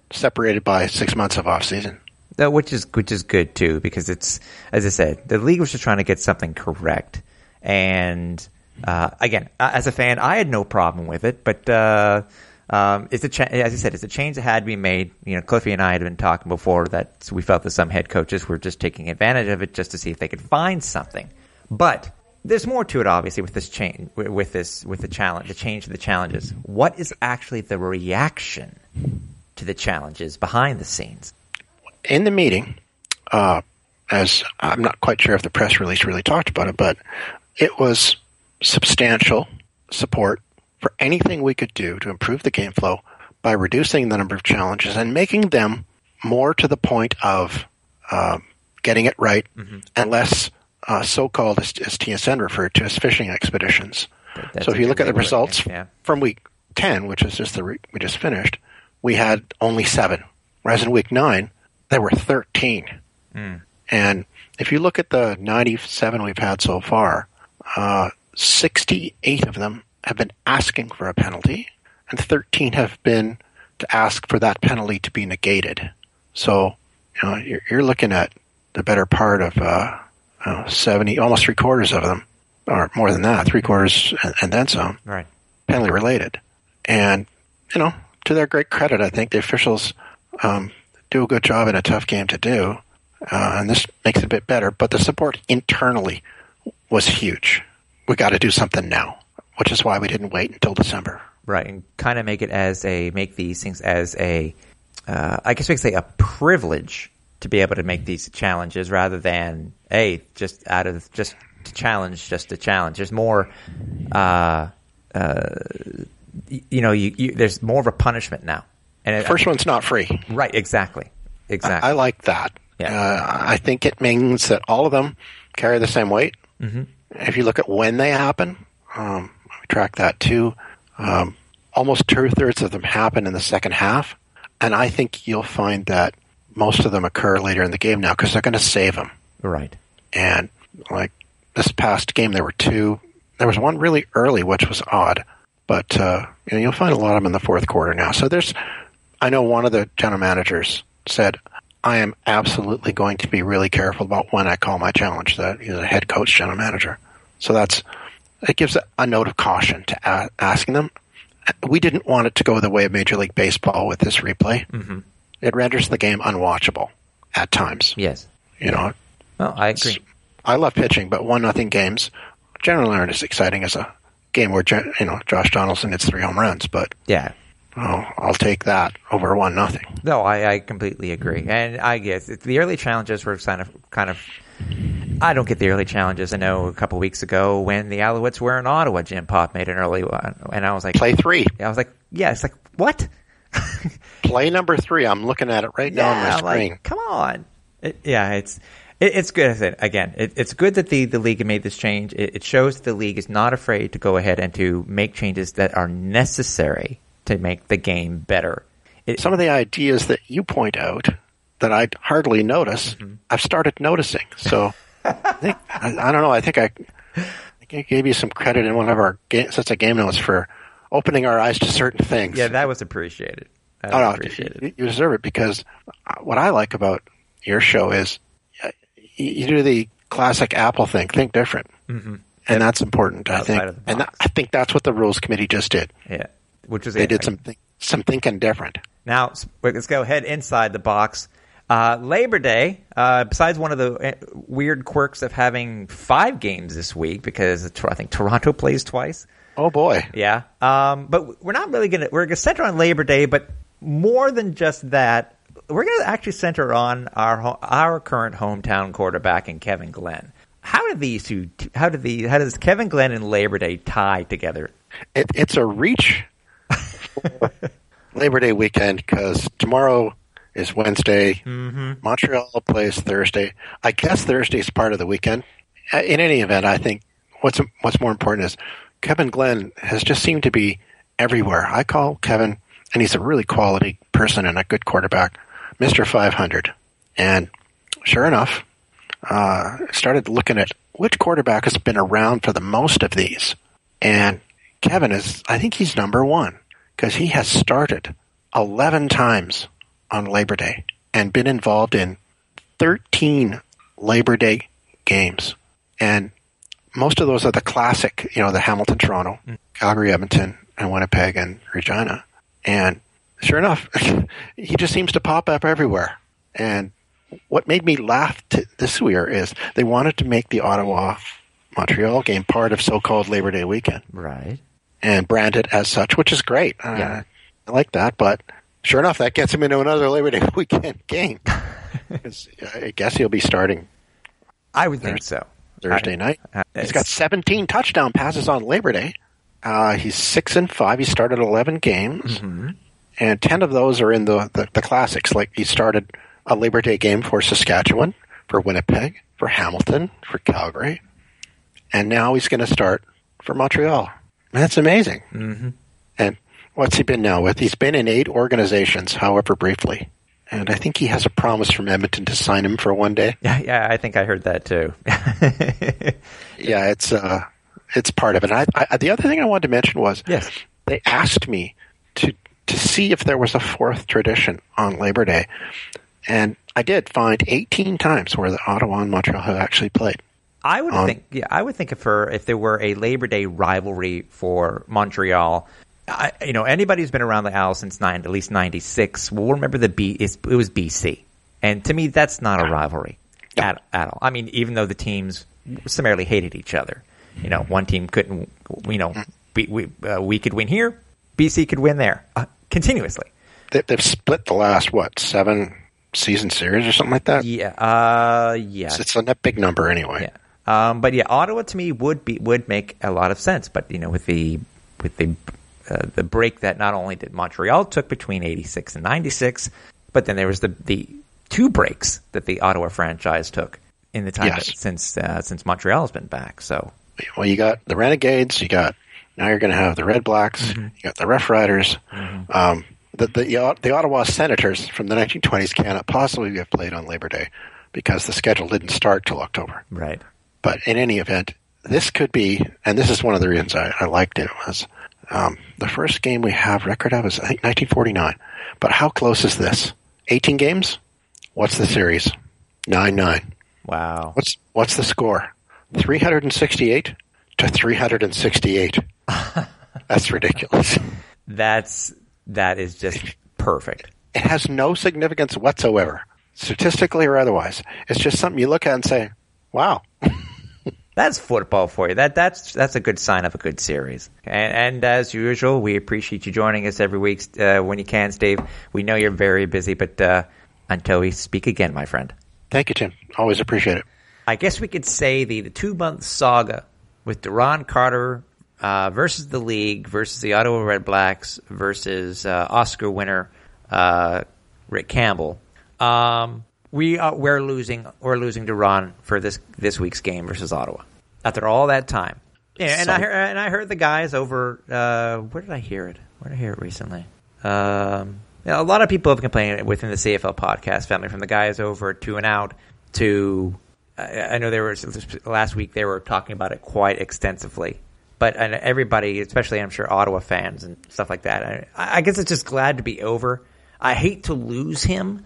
separated by six months of off season. Uh, which is which is good too, because it's, as I said, the league was just trying to get something correct. And uh, again, as a fan, I had no problem with it, but uh, um, it's a cha- as I said, it's a change that had to be made. You know, Cliffy and I had been talking before that we felt that some head coaches were just taking advantage of it just to see if they could find something. But there's more to it, obviously, with this change, with this, with the challenge, the change to the challenges. What is actually the reaction to the challenges behind the scenes? In the meeting, uh, as I'm not quite sure if the press release really talked about it, but it was substantial support for anything we could do to improve the game flow by reducing the number of challenges and making them more to the point of uh, getting it right mm-hmm. and less uh, so-called, as, as T S N referred to, as fishing expeditions. That's so if you look at the results yeah. from week ten, which is just the re- we just finished, we had only seven, whereas in week nine, there were thirteen. Mm. And if you look at the ninety-seven we've had so far, uh, sixty-eight of them have been asking for a penalty, and thirteen have been to ask for that penalty to be negated. So, you know, you're, you're looking at the better part of uh, uh, seventy, almost three quarters of them, or more than that, three quarters and, and then some, right. penalty related. And, you know, to their great credit, I think the officials um, do a good job in a tough game to do, uh, and this makes it a bit better. But the support internally was huge. We got to do something now, which is why we didn't wait until December. Right, and kind of make it as a make these things as a, uh, I guess we could say a privilege to be able to make these challenges rather than hey, just out of just to challenge, just to challenge. There's more, uh, uh, you know, you, you, there's more of a punishment now. And it, First one's not free. Right, exactly. Exactly. I, I like that. Yeah. Uh, I think it means that all of them carry the same weight. Mm-hmm. If you look at when they happen, um, we track that too. Um, almost two-thirds of them happen in the second half. And I think you'll find that most of them occur later in the game now because they're going to save them. Right. And like this past game, there were two. There was one really early, which was odd. But uh, you know, you'll find a lot of them in the fourth quarter now. So there's, I know one of the general managers said, I am absolutely going to be really careful about when I call my challenge. That he's a head coach, general manager. So that's, it gives a, a note of caution to a- asking them. We didn't want it to go the way of Major League Baseball with this replay. Mm-hmm. It renders the game unwatchable at times. Yes. You know. Well, I agree. I love pitching, but one nothing games generally aren't as exciting as a game where, you know, Josh Donaldson hits three home runs. But yeah. Oh, I'll take that over one nothing. No, I, I completely agree, and I guess it's, the early challenges were kind of, kind of. I don't get the early challenges. I know a couple of weeks ago when the Alouettes were in Ottawa, Jim Pop made an early one, and I was like, "Play three." I was like, "Yeah." It's like what? Play number three. I'm looking at it right yeah, now on my I'm screen. Like, come on. It, yeah, it's it, it's good. I said again, it, it's good that the, the league made this change. It, it shows that the league is not afraid to go ahead and to make changes that are necessary to make the game better. It, Some of the ideas that you point out that I hardly notice, mm-hmm. I've started noticing. So I think I, I don't know. I think I, I think I gave you some credit in one of our game, sets of game notes for opening our eyes to certain things. Yeah, that was appreciated. That oh, was no, appreciated. You, you deserve it because what I like about your show is you do the classic Apple thing, think different, mm-hmm. and that's important. I think, and that, I think that's what the rules committee just did. Yeah. Which was they it. did some some thinking different. Now let's go ahead inside the box. Uh, Labor Day, uh, besides one of the weird quirks of having five games this week because I think Toronto plays twice. Oh boy, yeah. Um, but we're not really gonna we're gonna center on Labor Day, but more than just that, we're gonna actually center on our our current hometown quarterback in Kevin Glenn. How do these two? How do the? How does Kevin Glenn and Labor Day tie together? It, it's a reach. Labor Day weekend because tomorrow is Wednesday. Mm-hmm. Montreal plays Thursday. I guess Thursday is part of the weekend. In any event, I think what's what's more important is Kevin Glenn has just seemed to be everywhere. I call Kevin, and he's a really quality person and a good quarterback, Mister five hundred. And sure enough, uh, started looking at which quarterback has been around for the most of these, and Kevin is, I think he's number one because he has started eleven times on Labor Day and been involved in thirteen Labor Day games. And most of those are the classic, you know, the Hamilton, Toronto, mm. Calgary, Edmonton, and Winnipeg and Regina. And sure enough, he just seems to pop up everywhere. And what made me laugh to this year is they wanted to make the Ottawa-Montreal game part of so-called Labor Day weekend. Right. And brand it as such, which is great. Yeah. Uh, I like that, but sure enough, that gets him into another Labor Day weekend game. I guess he'll be starting I would think so. Thursday I, night. I, He's got seventeen touchdown passes on Labor Day. Uh, he's six and five. He started eleven games, mm-hmm. and ten of those are in the, the, the classics. Like he started a Labor Day game for Saskatchewan, for Winnipeg, for Hamilton, for Calgary, and now he's going to start for Montreal. That's amazing. Mm-hmm. And what's he been now with? He's been in eight organizations, however briefly. And I think he has a promise from Edmonton to sign him for one day. Yeah, yeah, I think I heard that too. Yeah, it's uh, it's part of it. And I, I, the other thing I wanted to mention was yes. they asked me to to see if there was a fourth tradition on Labor Day, and I did find eighteen times where the Ottawa and Montreal have actually played. I would Um, think, yeah, I would think if for if there were a Labor Day rivalry for Montreal. I, you know, anybody who's been around the Isle since nine, at least ninety-six, will remember the B. It was B C, and to me, that's not a rivalry No. at, at all. I mean, even though the teams summarily hated each other, you know, one team couldn't, you know, we we, uh, we could win here, B C could win there uh, continuously. They, they've split the last what seven season series or something like that. Yeah, uh, yeah, It's, it's a net big number anyway. yeah. Um, but yeah, Ottawa to me would be would make a lot of sense. But you know, with the with the Uh, the break that not only did Montreal took between eighty-six and ninety-six, but then there was the, the two breaks that the Ottawa franchise took in the time Yes. that, since uh, since Montreal has been back. So, Well, you got the Renegades. You got now you're going to have the Red Blacks. Mm-hmm. You got the Rough Riders. Mm-hmm. Um, the, the the Ottawa Senators from the nineteen twenties cannot possibly have played on Labor Day because the schedule didn't start till October. right. But in any event, this could be, and this is one of the reasons I, I liked it, was um, the first game we have record of is I think nineteen forty-nine. But how close is this? eighteen games? What's the series? nine nine. Wow. What's what's the score? three hundred sixty-eight to three hundred sixty-eight. That's ridiculous. That's that is just perfect. It has no significance whatsoever, statistically or otherwise. It's just something you look at and say, wow. That's football for you. That that's that's a good sign of a good series. And, and as usual, we appreciate you joining us every week uh, when you can, Steve. We know you're very busy, but uh, until we speak again, my friend. Thank you, Tim. Always appreciate it. I guess we could say the, the two-month saga with Duron Carter uh, versus the league versus the Ottawa Red Blacks versus uh, Oscar winner uh, Rick Campbell. Um, we are, we're losing we're losing Duron for this this week's game versus Ottawa. After all that time, yeah, and So- I heard, and I heard the guys over. Uh, where did I hear it? Where did I hear it recently? Um, you know, a lot of people have complained within the C F L podcast family, from the guys over at Two and Out to. I know there was last week they were talking about it quite extensively, but and everybody, especially I'm sure Ottawa fans and stuff like that, I, I guess it's just glad to be over. I hate to lose him,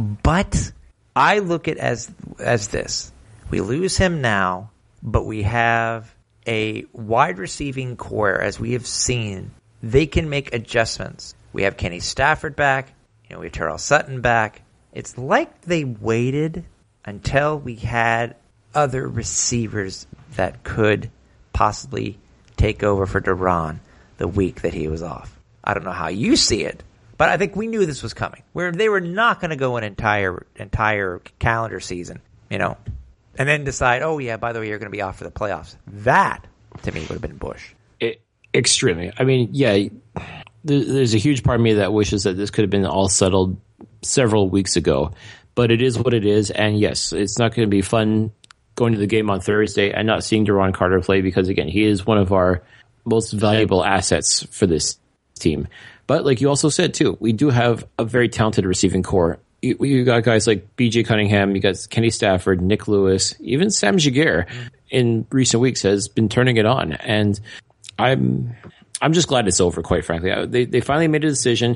but I look at it as as this: we lose him now, but we have a wide receiving core, as we have seen. They can make adjustments. We have Kenny Stafford back. You know, we have Terrell Sutton back. It's like they waited until we had other receivers that could possibly take over for Duron the week that he was off. I don't know how you see it, but I think we knew this was coming. Where they were not going to go an entire entire calendar season, you know, and then decide, oh yeah, by the way, you're going to be off for the playoffs. That to me would have been Bush. It, extremely. I mean, yeah, there, there's a huge part of me that wishes that this could have been all settled several weeks ago. But it is what it is, and yes, it's not going to be fun going to the game on Thursday and not seeing Duron Carter play because, again, he is one of our most valuable assets for this team. But like you also said, too, we do have a very talented receiving core. You, you got guys like B J Cunningham, you got Kenny Stafford, Nick Lewis, even Sam Jaguar in recent weeks has been turning it on, and I'm I'm just glad it's over, quite frankly. They, they finally made a decision.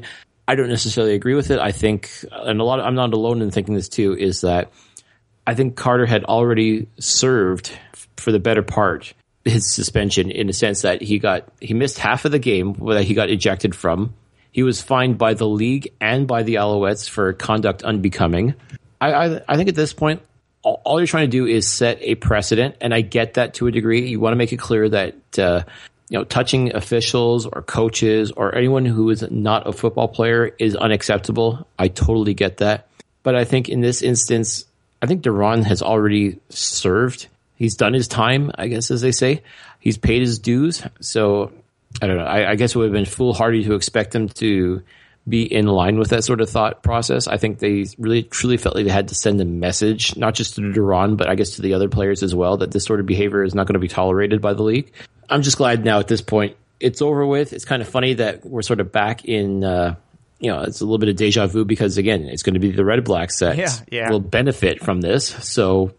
I don't necessarily agree with it. I think, and a lot of, I'm not alone in thinking this too, is that I think Carter had already served for the better part his suspension, in the sense that he got he missed half of the game that he got ejected from. He was fined by the league and by the Alouettes for conduct unbecoming. I I, I think at this point, all, all you're trying to do is set a precedent, and I get that to a degree. You want to make it clear that uh, you know, touching officials or coaches or anyone who is not a football player is unacceptable. I totally get that, but I think in this instance, I think Duran has already served. He's done his time, I guess, as they say. He's paid his dues. So, I don't know. I, I guess it would have been foolhardy to expect him to be in line with that sort of thought process. I think they really, truly felt like they had to send a message, not just to Duran, but I guess to the other players as well, that this sort of behavior is not going to be tolerated by the league. I'm just glad now at this point it's over with. It's kind of funny that we're sort of back in, uh, you know, it's a little bit of deja vu because, again, it's going to be the Red Blacks that yeah, yeah. will benefit from this. So,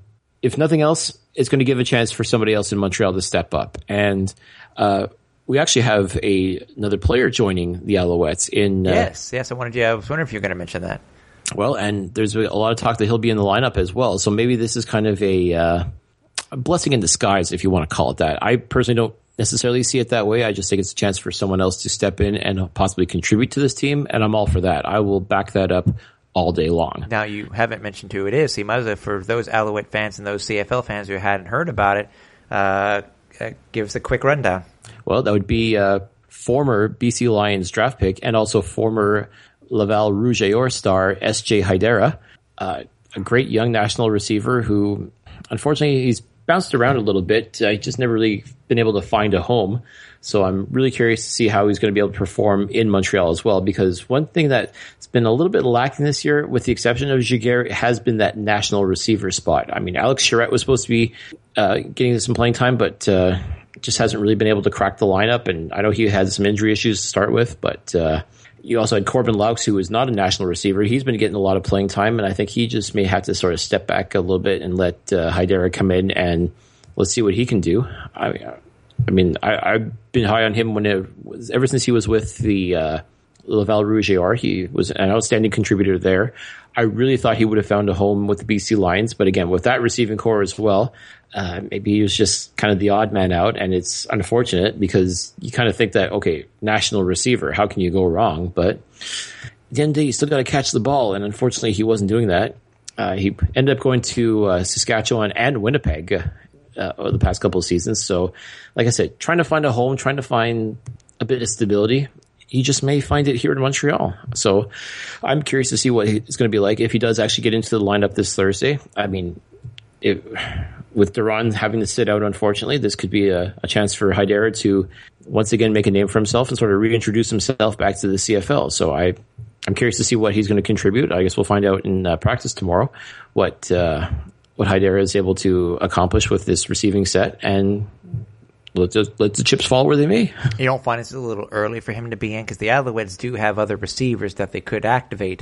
if nothing else, it's going to give a chance for somebody else in Montreal to step up. And uh, we actually have a another player joining the Alouettes. In uh, yes, yes. I wanted you. I was wondering if you were going to mention that. Well, and there's a lot of talk that he'll be in the lineup as well. So maybe this is kind of a, uh, a blessing in disguise, if you want to call it that. I personally don't necessarily see it that way. I just think it's a chance for someone else to step in and possibly contribute to this team, and I'm all for that. I will back that up all day long. Now, you haven't mentioned who it is. So you might as well, for those Alouette fans and those C F L fans who hadn't heard about it, uh, uh, give us a quick rundown. Well, that would be uh, former B C Lions draft pick and also former Laval Rouge et Or star S J Haidara, uh, a great young national receiver who, unfortunately, he's bounced around a little bit. I uh, just never really been able to find a home. So I'm really curious to see how he's going to be able to perform in Montreal as well, because one thing that's been a little bit lacking this year, with the exception of Giguère, has been that national receiver spot. I mean, Alex Charette was supposed to be uh, getting some playing time, but uh, just hasn't really been able to crack the lineup. And I know he had some injury issues to start with, but uh, you also had Corbin Laux, who is not a national receiver. He's been getting a lot of playing time, and I think he just may have to sort of step back a little bit and let uh, Haidara come in and let's see what he can do. I mean, I mean, I, I've been high on him when it was, ever since he was with the uh, Laval Rouge et Or. He was an outstanding contributor there. I really thought he would have found a home with the B C Lions, but again, with that receiving core as well, uh, maybe he was just kind of the odd man out, and it's unfortunate because you kind of think that, okay, national receiver, how can you go wrong? But at the end of the day, you still got to catch the ball, and unfortunately, he wasn't doing that. Uh, he ended up going to uh, Saskatchewan and Winnipeg uh, uh, over the past couple of seasons. So, like I said, trying to find a home, trying to find a bit of stability. He just may find it here in Montreal. So I'm curious to see what it's going to be like if he does actually get into the lineup this Thursday. I mean, if, with Duran having to sit out, unfortunately, this could be a, a chance for Haidara to once again make a name for himself and sort of reintroduce himself back to the C F L. So I, I'm curious to see what he's going to contribute. I guess we'll find out in uh, practice tomorrow what uh, what Haidara is able to accomplish with this receiving set, and let the, let the chips fall where they may. You don't find it's a little early for him to be in, because the Alouettes do have other receivers that they could activate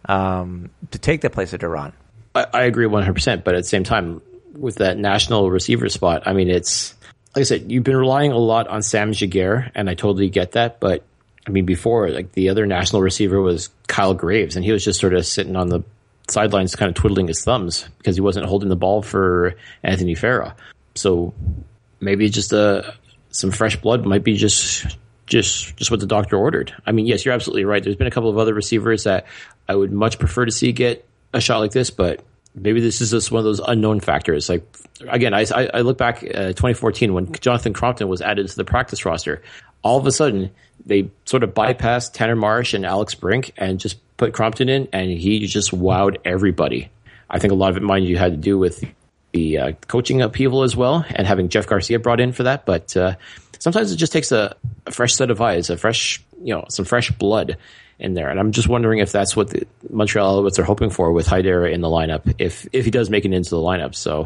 um, to take the place of Duran. I, I agree one hundred percent, but at the same time, with that national receiver spot, I mean, it's, like I said, you've been relying a lot on Sam Giguère, and I totally get that, but I mean, before, like, the other national receiver was Kyle Graves, and he was just sort of sitting on the sidelines kind of twiddling his thumbs because he wasn't holding the ball for Anthony Farah. So maybe just uh, some fresh blood might be just just just what the doctor ordered. I mean, yes, you're absolutely right. There's been a couple of other receivers that I would much prefer to see get a shot like this, but maybe this is just one of those unknown factors. Like, again, I, I look back at twenty fourteen when Jonathan Crompton was added to the practice roster. All of a sudden, they sort of bypassed Tanner Marsh and Alex Brink and just put Crompton in, and he just wowed everybody. I think a lot of it, mind you, had to do with the uh, coaching upheaval as well, and having Jeff Garcia brought in for that. But uh, sometimes it just takes a, a fresh set of eyes, a fresh, you know, some fresh blood in there. And I'm just wondering if that's what the Montreal Alouettes are hoping for with Haidara in the lineup, if if he does make it into the lineup. So,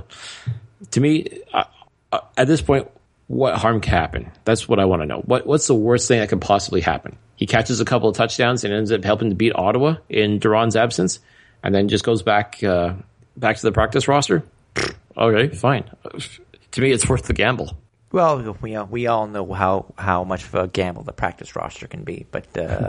to me, uh, uh, at this point, what harm can happen? That's what I want to know. What What's the worst thing that could possibly happen? He catches a couple of touchdowns and ends up helping to beat Ottawa in Duran's absence, and then just goes back uh, back to the practice roster. Okay, fine. To me, it's worth the gamble. Well, we uh, we all know how, how much of a gamble the practice roster can be, but uh,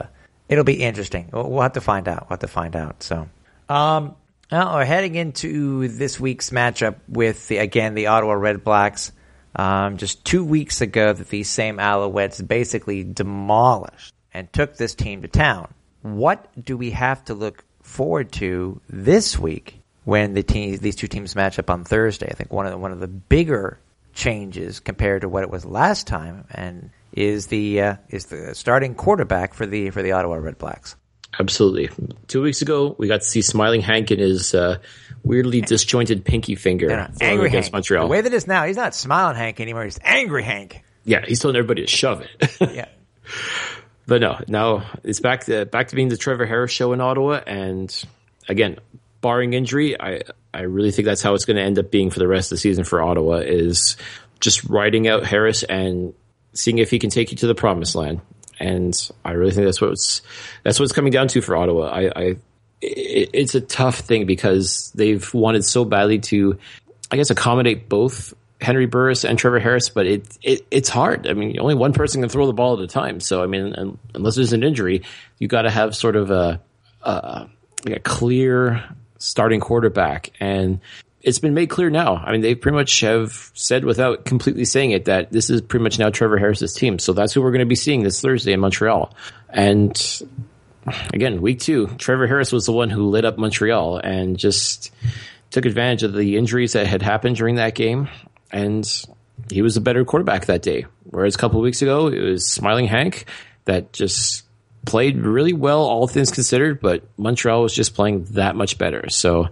it'll be interesting. We'll, we'll have to find out. We'll have to find out. So, um, now we're heading into this week's matchup with the, again, the Ottawa Red Blacks. Um, just two weeks ago that these same Alouettes basically demolished and took this team to town. What do we have to look forward to this week when the team, these two teams match up on Thursday? I think one of the, one of the bigger changes compared to what it was last time, and is the uh, is the starting quarterback for the for the Ottawa Red Blacks. Absolutely. Two weeks ago, we got to see Smiling Hank in his uh, weirdly disjointed pinky finger Yeah, angry against Hank. Montreal. The way that it is now, he's not Smiling Hank anymore. He's Angry Hank. Yeah, he's telling everybody to shove it. Yeah. But no, now it's back to back to being the Trevor Harris show in Ottawa, and again, barring injury, I I really think that's how it's going to end up being for the rest of the season for Ottawa, is just riding out Harris and seeing if he can take you to the promised land. And I really think that's what's that's what it's coming down to for Ottawa. I, I it, it's a tough thing because they've wanted so badly to, I guess, accommodate both Henry Burris and Trevor Harris, but it, it it's hard. I mean, only one person can throw the ball at a time. So I mean, unless there's an injury, you got to have sort of a, a like a clear starting quarterback, and it's been made clear now. I mean, they pretty much have said without completely saying it that this is pretty much now Trevor Harris's team. So that's who we're going to be seeing this Thursday in Montreal. And again, week two, Trevor Harris was the one who lit up Montreal and just took advantage of the injuries that had happened during that game. And he was a better quarterback that day. Whereas a couple of weeks ago, it was Smiling Hank that just played really well, all things considered, but Montreal was just playing that much better. So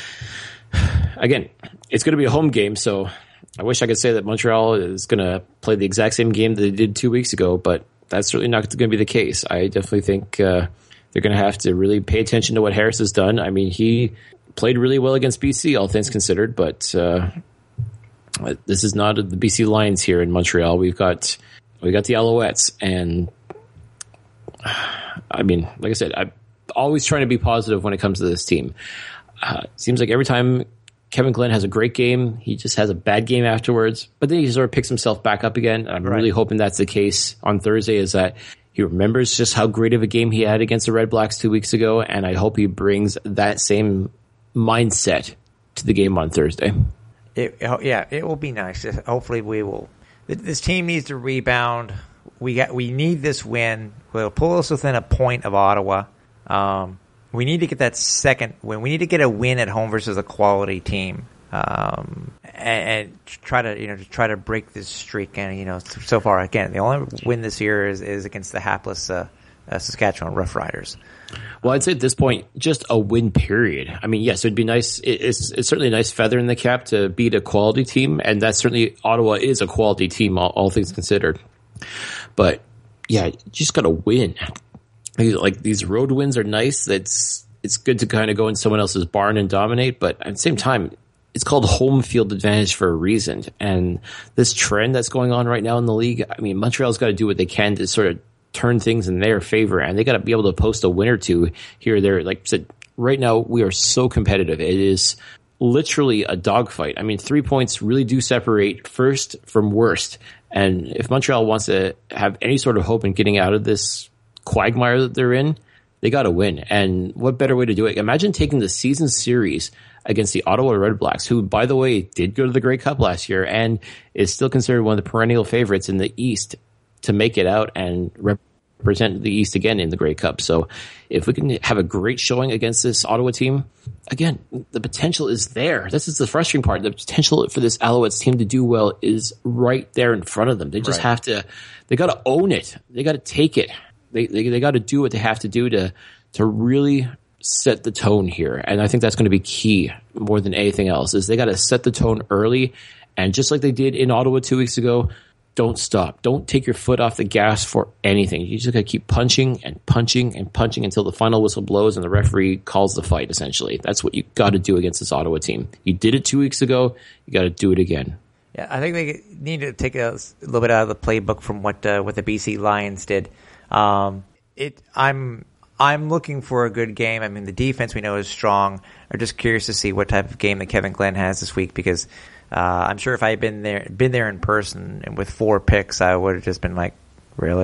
again, it's going to be a home game, so I wish I could say that Montreal is going to play the exact same game that they did two weeks ago, but that's certainly not going to be the case. I definitely think uh, they're going to have to really pay attention to what Harris has done. I mean, he played really well against B C, all things considered, but uh, this is not the B C Lions here in Montreal. We've got we got the Alouettes, and I mean, like I said, I'm always trying to be positive when it comes to this team. Uh, seems like every time Kevin Glenn has a great game, he just has a bad game afterwards, but then he sort of picks himself back up again. I'm right. really hoping that's the case on Thursday, is that he remembers just how great of a game he had against the Red Blacks two weeks ago, and I hope he brings that same mindset to the game on Thursday. It, yeah, it will be nice. Hopefully we will. This team needs to rebound. We got. We need this win. We'll pull us within a point of Ottawa. Um, We need to get that second win. We need to get a win at home versus a quality team, um, and, and try to you know try to break this streak. And you know, so far again, the only win this year is, is against the hapless uh, uh, Saskatchewan Roughriders. Well, I'd say at this point, just a win. Period. I mean, yes, it'd be nice. It, it's it's certainly a nice feather in the cap to beat a quality team, and that's certainly Ottawa is a quality team, all, all things considered. But yeah, you just got to win. Like, these road wins are nice. That's it's good to kind of go in someone else's barn and dominate, but at the same time, it's called home field advantage for a reason. And this trend that's going on right now in the league, I mean, Montreal's got to do what they can to sort of turn things in their favor, and they got to be able to post a win or two here or there. Like I said, right now we are so competitive. It is literally a dogfight. I mean, three points really do separate first from worst. And if Montreal wants to have any sort of hope in getting out of this quagmire that they're in, they got to win. And what better way to do it? Imagine taking the season series against the Ottawa Red Blacks, who, by the way, did go to the Grey Cup last year and is still considered one of the perennial favorites in the East to make it out and represent the East again in the Grey Cup. So if we can have a great showing against this Ottawa team, again, the potential is there. This is the frustrating part. The potential for this Alouettes team to do well is right there in front of them. They just right. have to, they got to own it. They got to take it. They they, they got to do what they have to do to to really set the tone here. And I think that's going to be key more than anything else, is they got to set the tone early. And just like they did in Ottawa two weeks ago, don't stop. Don't take your foot off the gas for anything. You just got to keep punching and punching and punching until the final whistle blows and the referee calls the fight, essentially. That's what you got to do against this Ottawa team. You did it two weeks ago. You got to do it again. Yeah, I think they need to take a, a little bit out of the playbook from what uh, what the B C Lions did. Um, it, I'm, I'm looking for a good game. I mean, the defense we know is strong. I'm just curious to see what type of game that Kevin Glenn has this week, because, uh, I'm sure if I had been there, been there in person and with four picks, I would have just been like, really?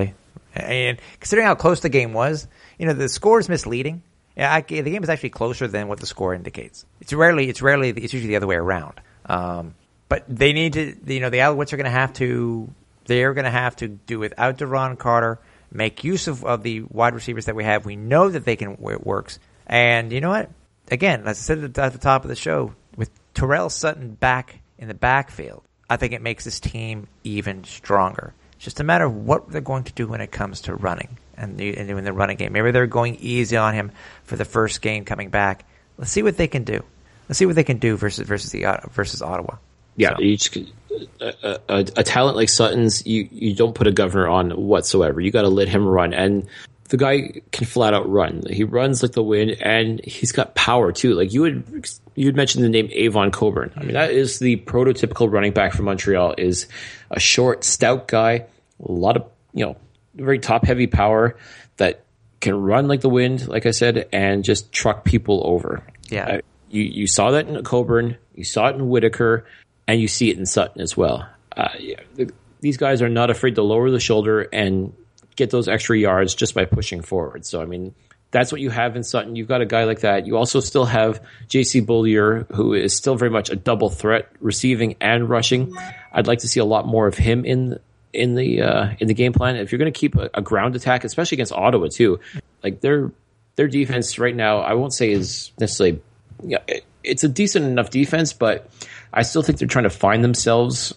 And considering how close the game was, you know, the score is misleading. Yeah, I, the game is actually closer than what the score indicates. It's rarely, it's rarely, it's usually the other way around. Um, but they need to, you know, the Alouettes are going to have to, they're going to have to do without Deron Carter, make use of, of the wide receivers that we have. We know that they can, it works. And you know what? Again, as I said at the, at the top of the show, with Terrell Sutton back in the backfield, I think it makes this team even stronger. It's just a matter of what they're going to do when it comes to running and, the, and in the running game. Maybe they're going easy on him for the first game coming back. Let's see what they can do. Let's see what they can do versus versus the versus Ottawa. Yeah, so. each, a, a, a talent like Sutton's, you, you don't put a governor on whatsoever. You got to let him run, and the guy can flat out run. He runs like the wind, and he's got power too. Like you would, you had mentioned the name Avon Coburn. I mean, that is the prototypical running back from Montreal. Is a short, stout guy, a lot of you know, very top heavy power that can run like the wind, like I said, and just truck people over. Yeah, uh, you you saw that in Coburn, you saw it in Whitaker, and you see it in Sutton as well. Uh, yeah, the, these guys are not afraid to lower the shoulder and get those extra yards just by pushing forward. So, I mean, that's what you have in Sutton. You've got a guy like that. You also still have J C Beaulieu, who is still very much a double threat, receiving and rushing. I'd like to see a lot more of him in in the uh, in the game plan. If you're going to keep a, a ground attack, especially against Ottawa too, like their their defense right now, I won't say is necessarily, you know, it, it's a decent enough defense, but I still think they're trying to find themselves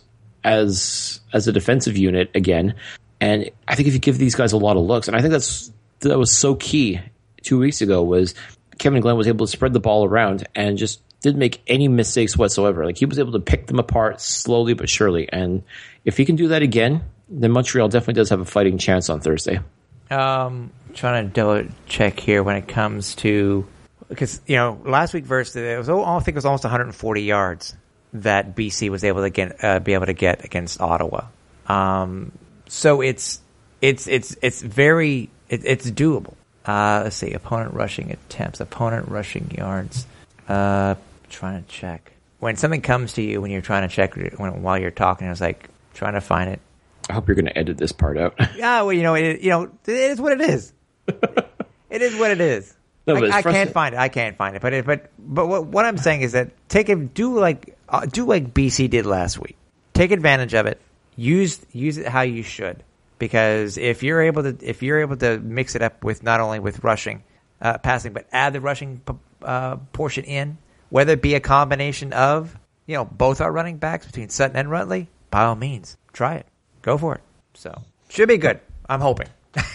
as as a defensive unit again. And I think if you give these guys a lot of looks, and I think that's that was so key two weeks ago, was Kevin Glenn was able to spread the ball around and just didn't make any mistakes whatsoever. Like he was able to pick them apart slowly but surely. And if he can do that again, then Montreal definitely does have a fighting chance on Thursday. Um, trying to double check here when it comes to, because you know last week versus it was I think it was almost one hundred forty yards that B C was able to get uh, be able to get against Ottawa. Um. So it's it's it's it's very it, it's doable. Uh, let's see, opponent rushing attempts, opponent rushing yards. Uh, trying to check when something comes to you when you're trying to check when, while you're talking. I was like trying to find it. I hope you're going to edit this part out. Yeah, well, you know, it, you know, it is what it is. It is what it is. No, I, I frust- can't find it. I can't find it. But it, but but what, what I'm saying is that take it, do like uh, do like B C did last week. Take advantage of it. Use use it how you should, because if you're able to if you're able to mix it up with not only with rushing, uh, passing, but add the rushing uh, portion in, whether it be a combination of you know both our running backs between Sutton and Rutley, by all means, try it, go for it. So should be good. I'm hoping.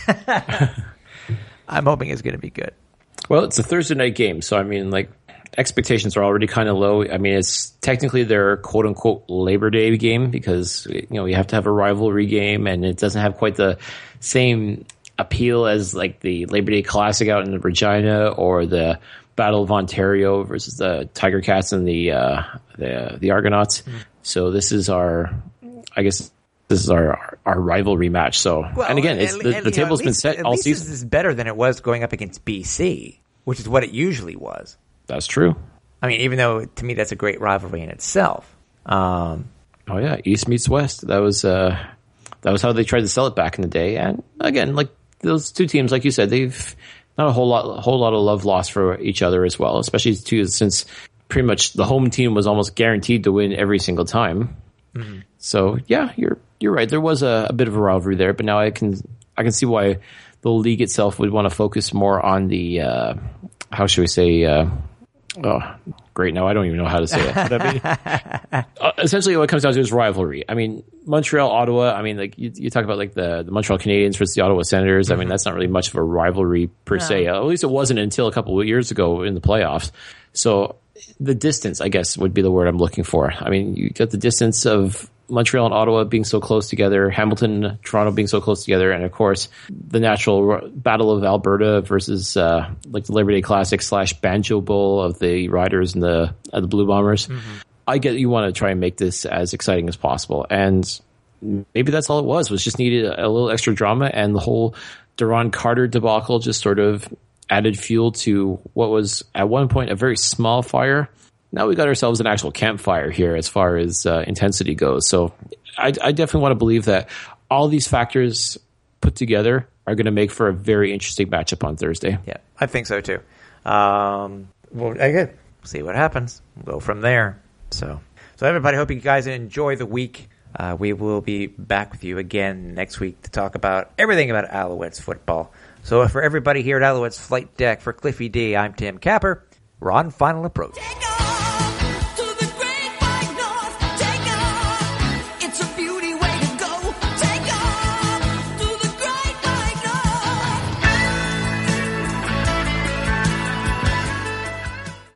I'm hoping it's going to be good. Well, it's a Thursday night game, so I mean, like. Expectations are already kind of low. I mean, it's technically their quote unquote Labor Day game because, you know, you have to have a rivalry game and it doesn't have quite the same appeal as like the Labor Day Classic out in Regina or the Battle of Ontario versus the Tiger Cats and the, uh, the, the Argonauts. Mm-hmm. So this is our, I guess, this is our, our, our rivalry match. So, well, and again, it's, and, the, and, the know, table's least, been set at all least season. This is better than it was going up against B C, which is what it usually was. That's true. I mean, even though to me that's a great rivalry in itself. Um, oh yeah, East meets West. That was uh, that was how they tried to sell it back in the day. And again, like those two teams, like you said, they've not a whole lot, a whole lot of love lost for each other as well. Especially too, since pretty much the home team was almost guaranteed to win every single time. Mm-hmm. So yeah, you're you're right. There was a, a bit of a rivalry there, but now I can I can see why the league itself would want to focus more on the uh, how should we say. Uh, Oh, great. Now I don't even know how to say it. But I mean, uh, essentially what it comes down to is rivalry. I mean, Montreal, Ottawa, I mean, like you, you talk about like the, the Montreal Canadiens versus the Ottawa Senators. Mm-hmm. I mean, that's not really much of a rivalry per no. se. At least it wasn't until a couple of years ago in the playoffs. So the distance, I guess, would be the word I'm looking for. I mean, you got the distance of Montreal and Ottawa being so close together, Hamilton, Toronto being so close together, and of course the natural battle of Alberta versus uh, like the Labor Day Classic slash Banjo Bowl of the Riders and the uh, the Blue Bombers. Mm-hmm. I get you want to try and make this as exciting as possible, and maybe that's all it was. Was just needed a, a little extra drama, and the whole Deron Carter debacle just sort of added fuel to what was at one point a very small fire. Now we got ourselves an actual campfire here as far as uh, intensity goes. So I, I definitely want to believe that all these factors put together are going to make for a very interesting matchup on Thursday. Yeah, I think so too. Um, well, again, see what happens. We'll go from there. So, so everybody, hope you guys enjoy the week. Uh, we will be back with you again next week to talk about everything about Alouettes football. So for everybody here at Alouettes Flight Deck, for Cliffy D, I'm Tim Capper. We're on Final Approach. Take off!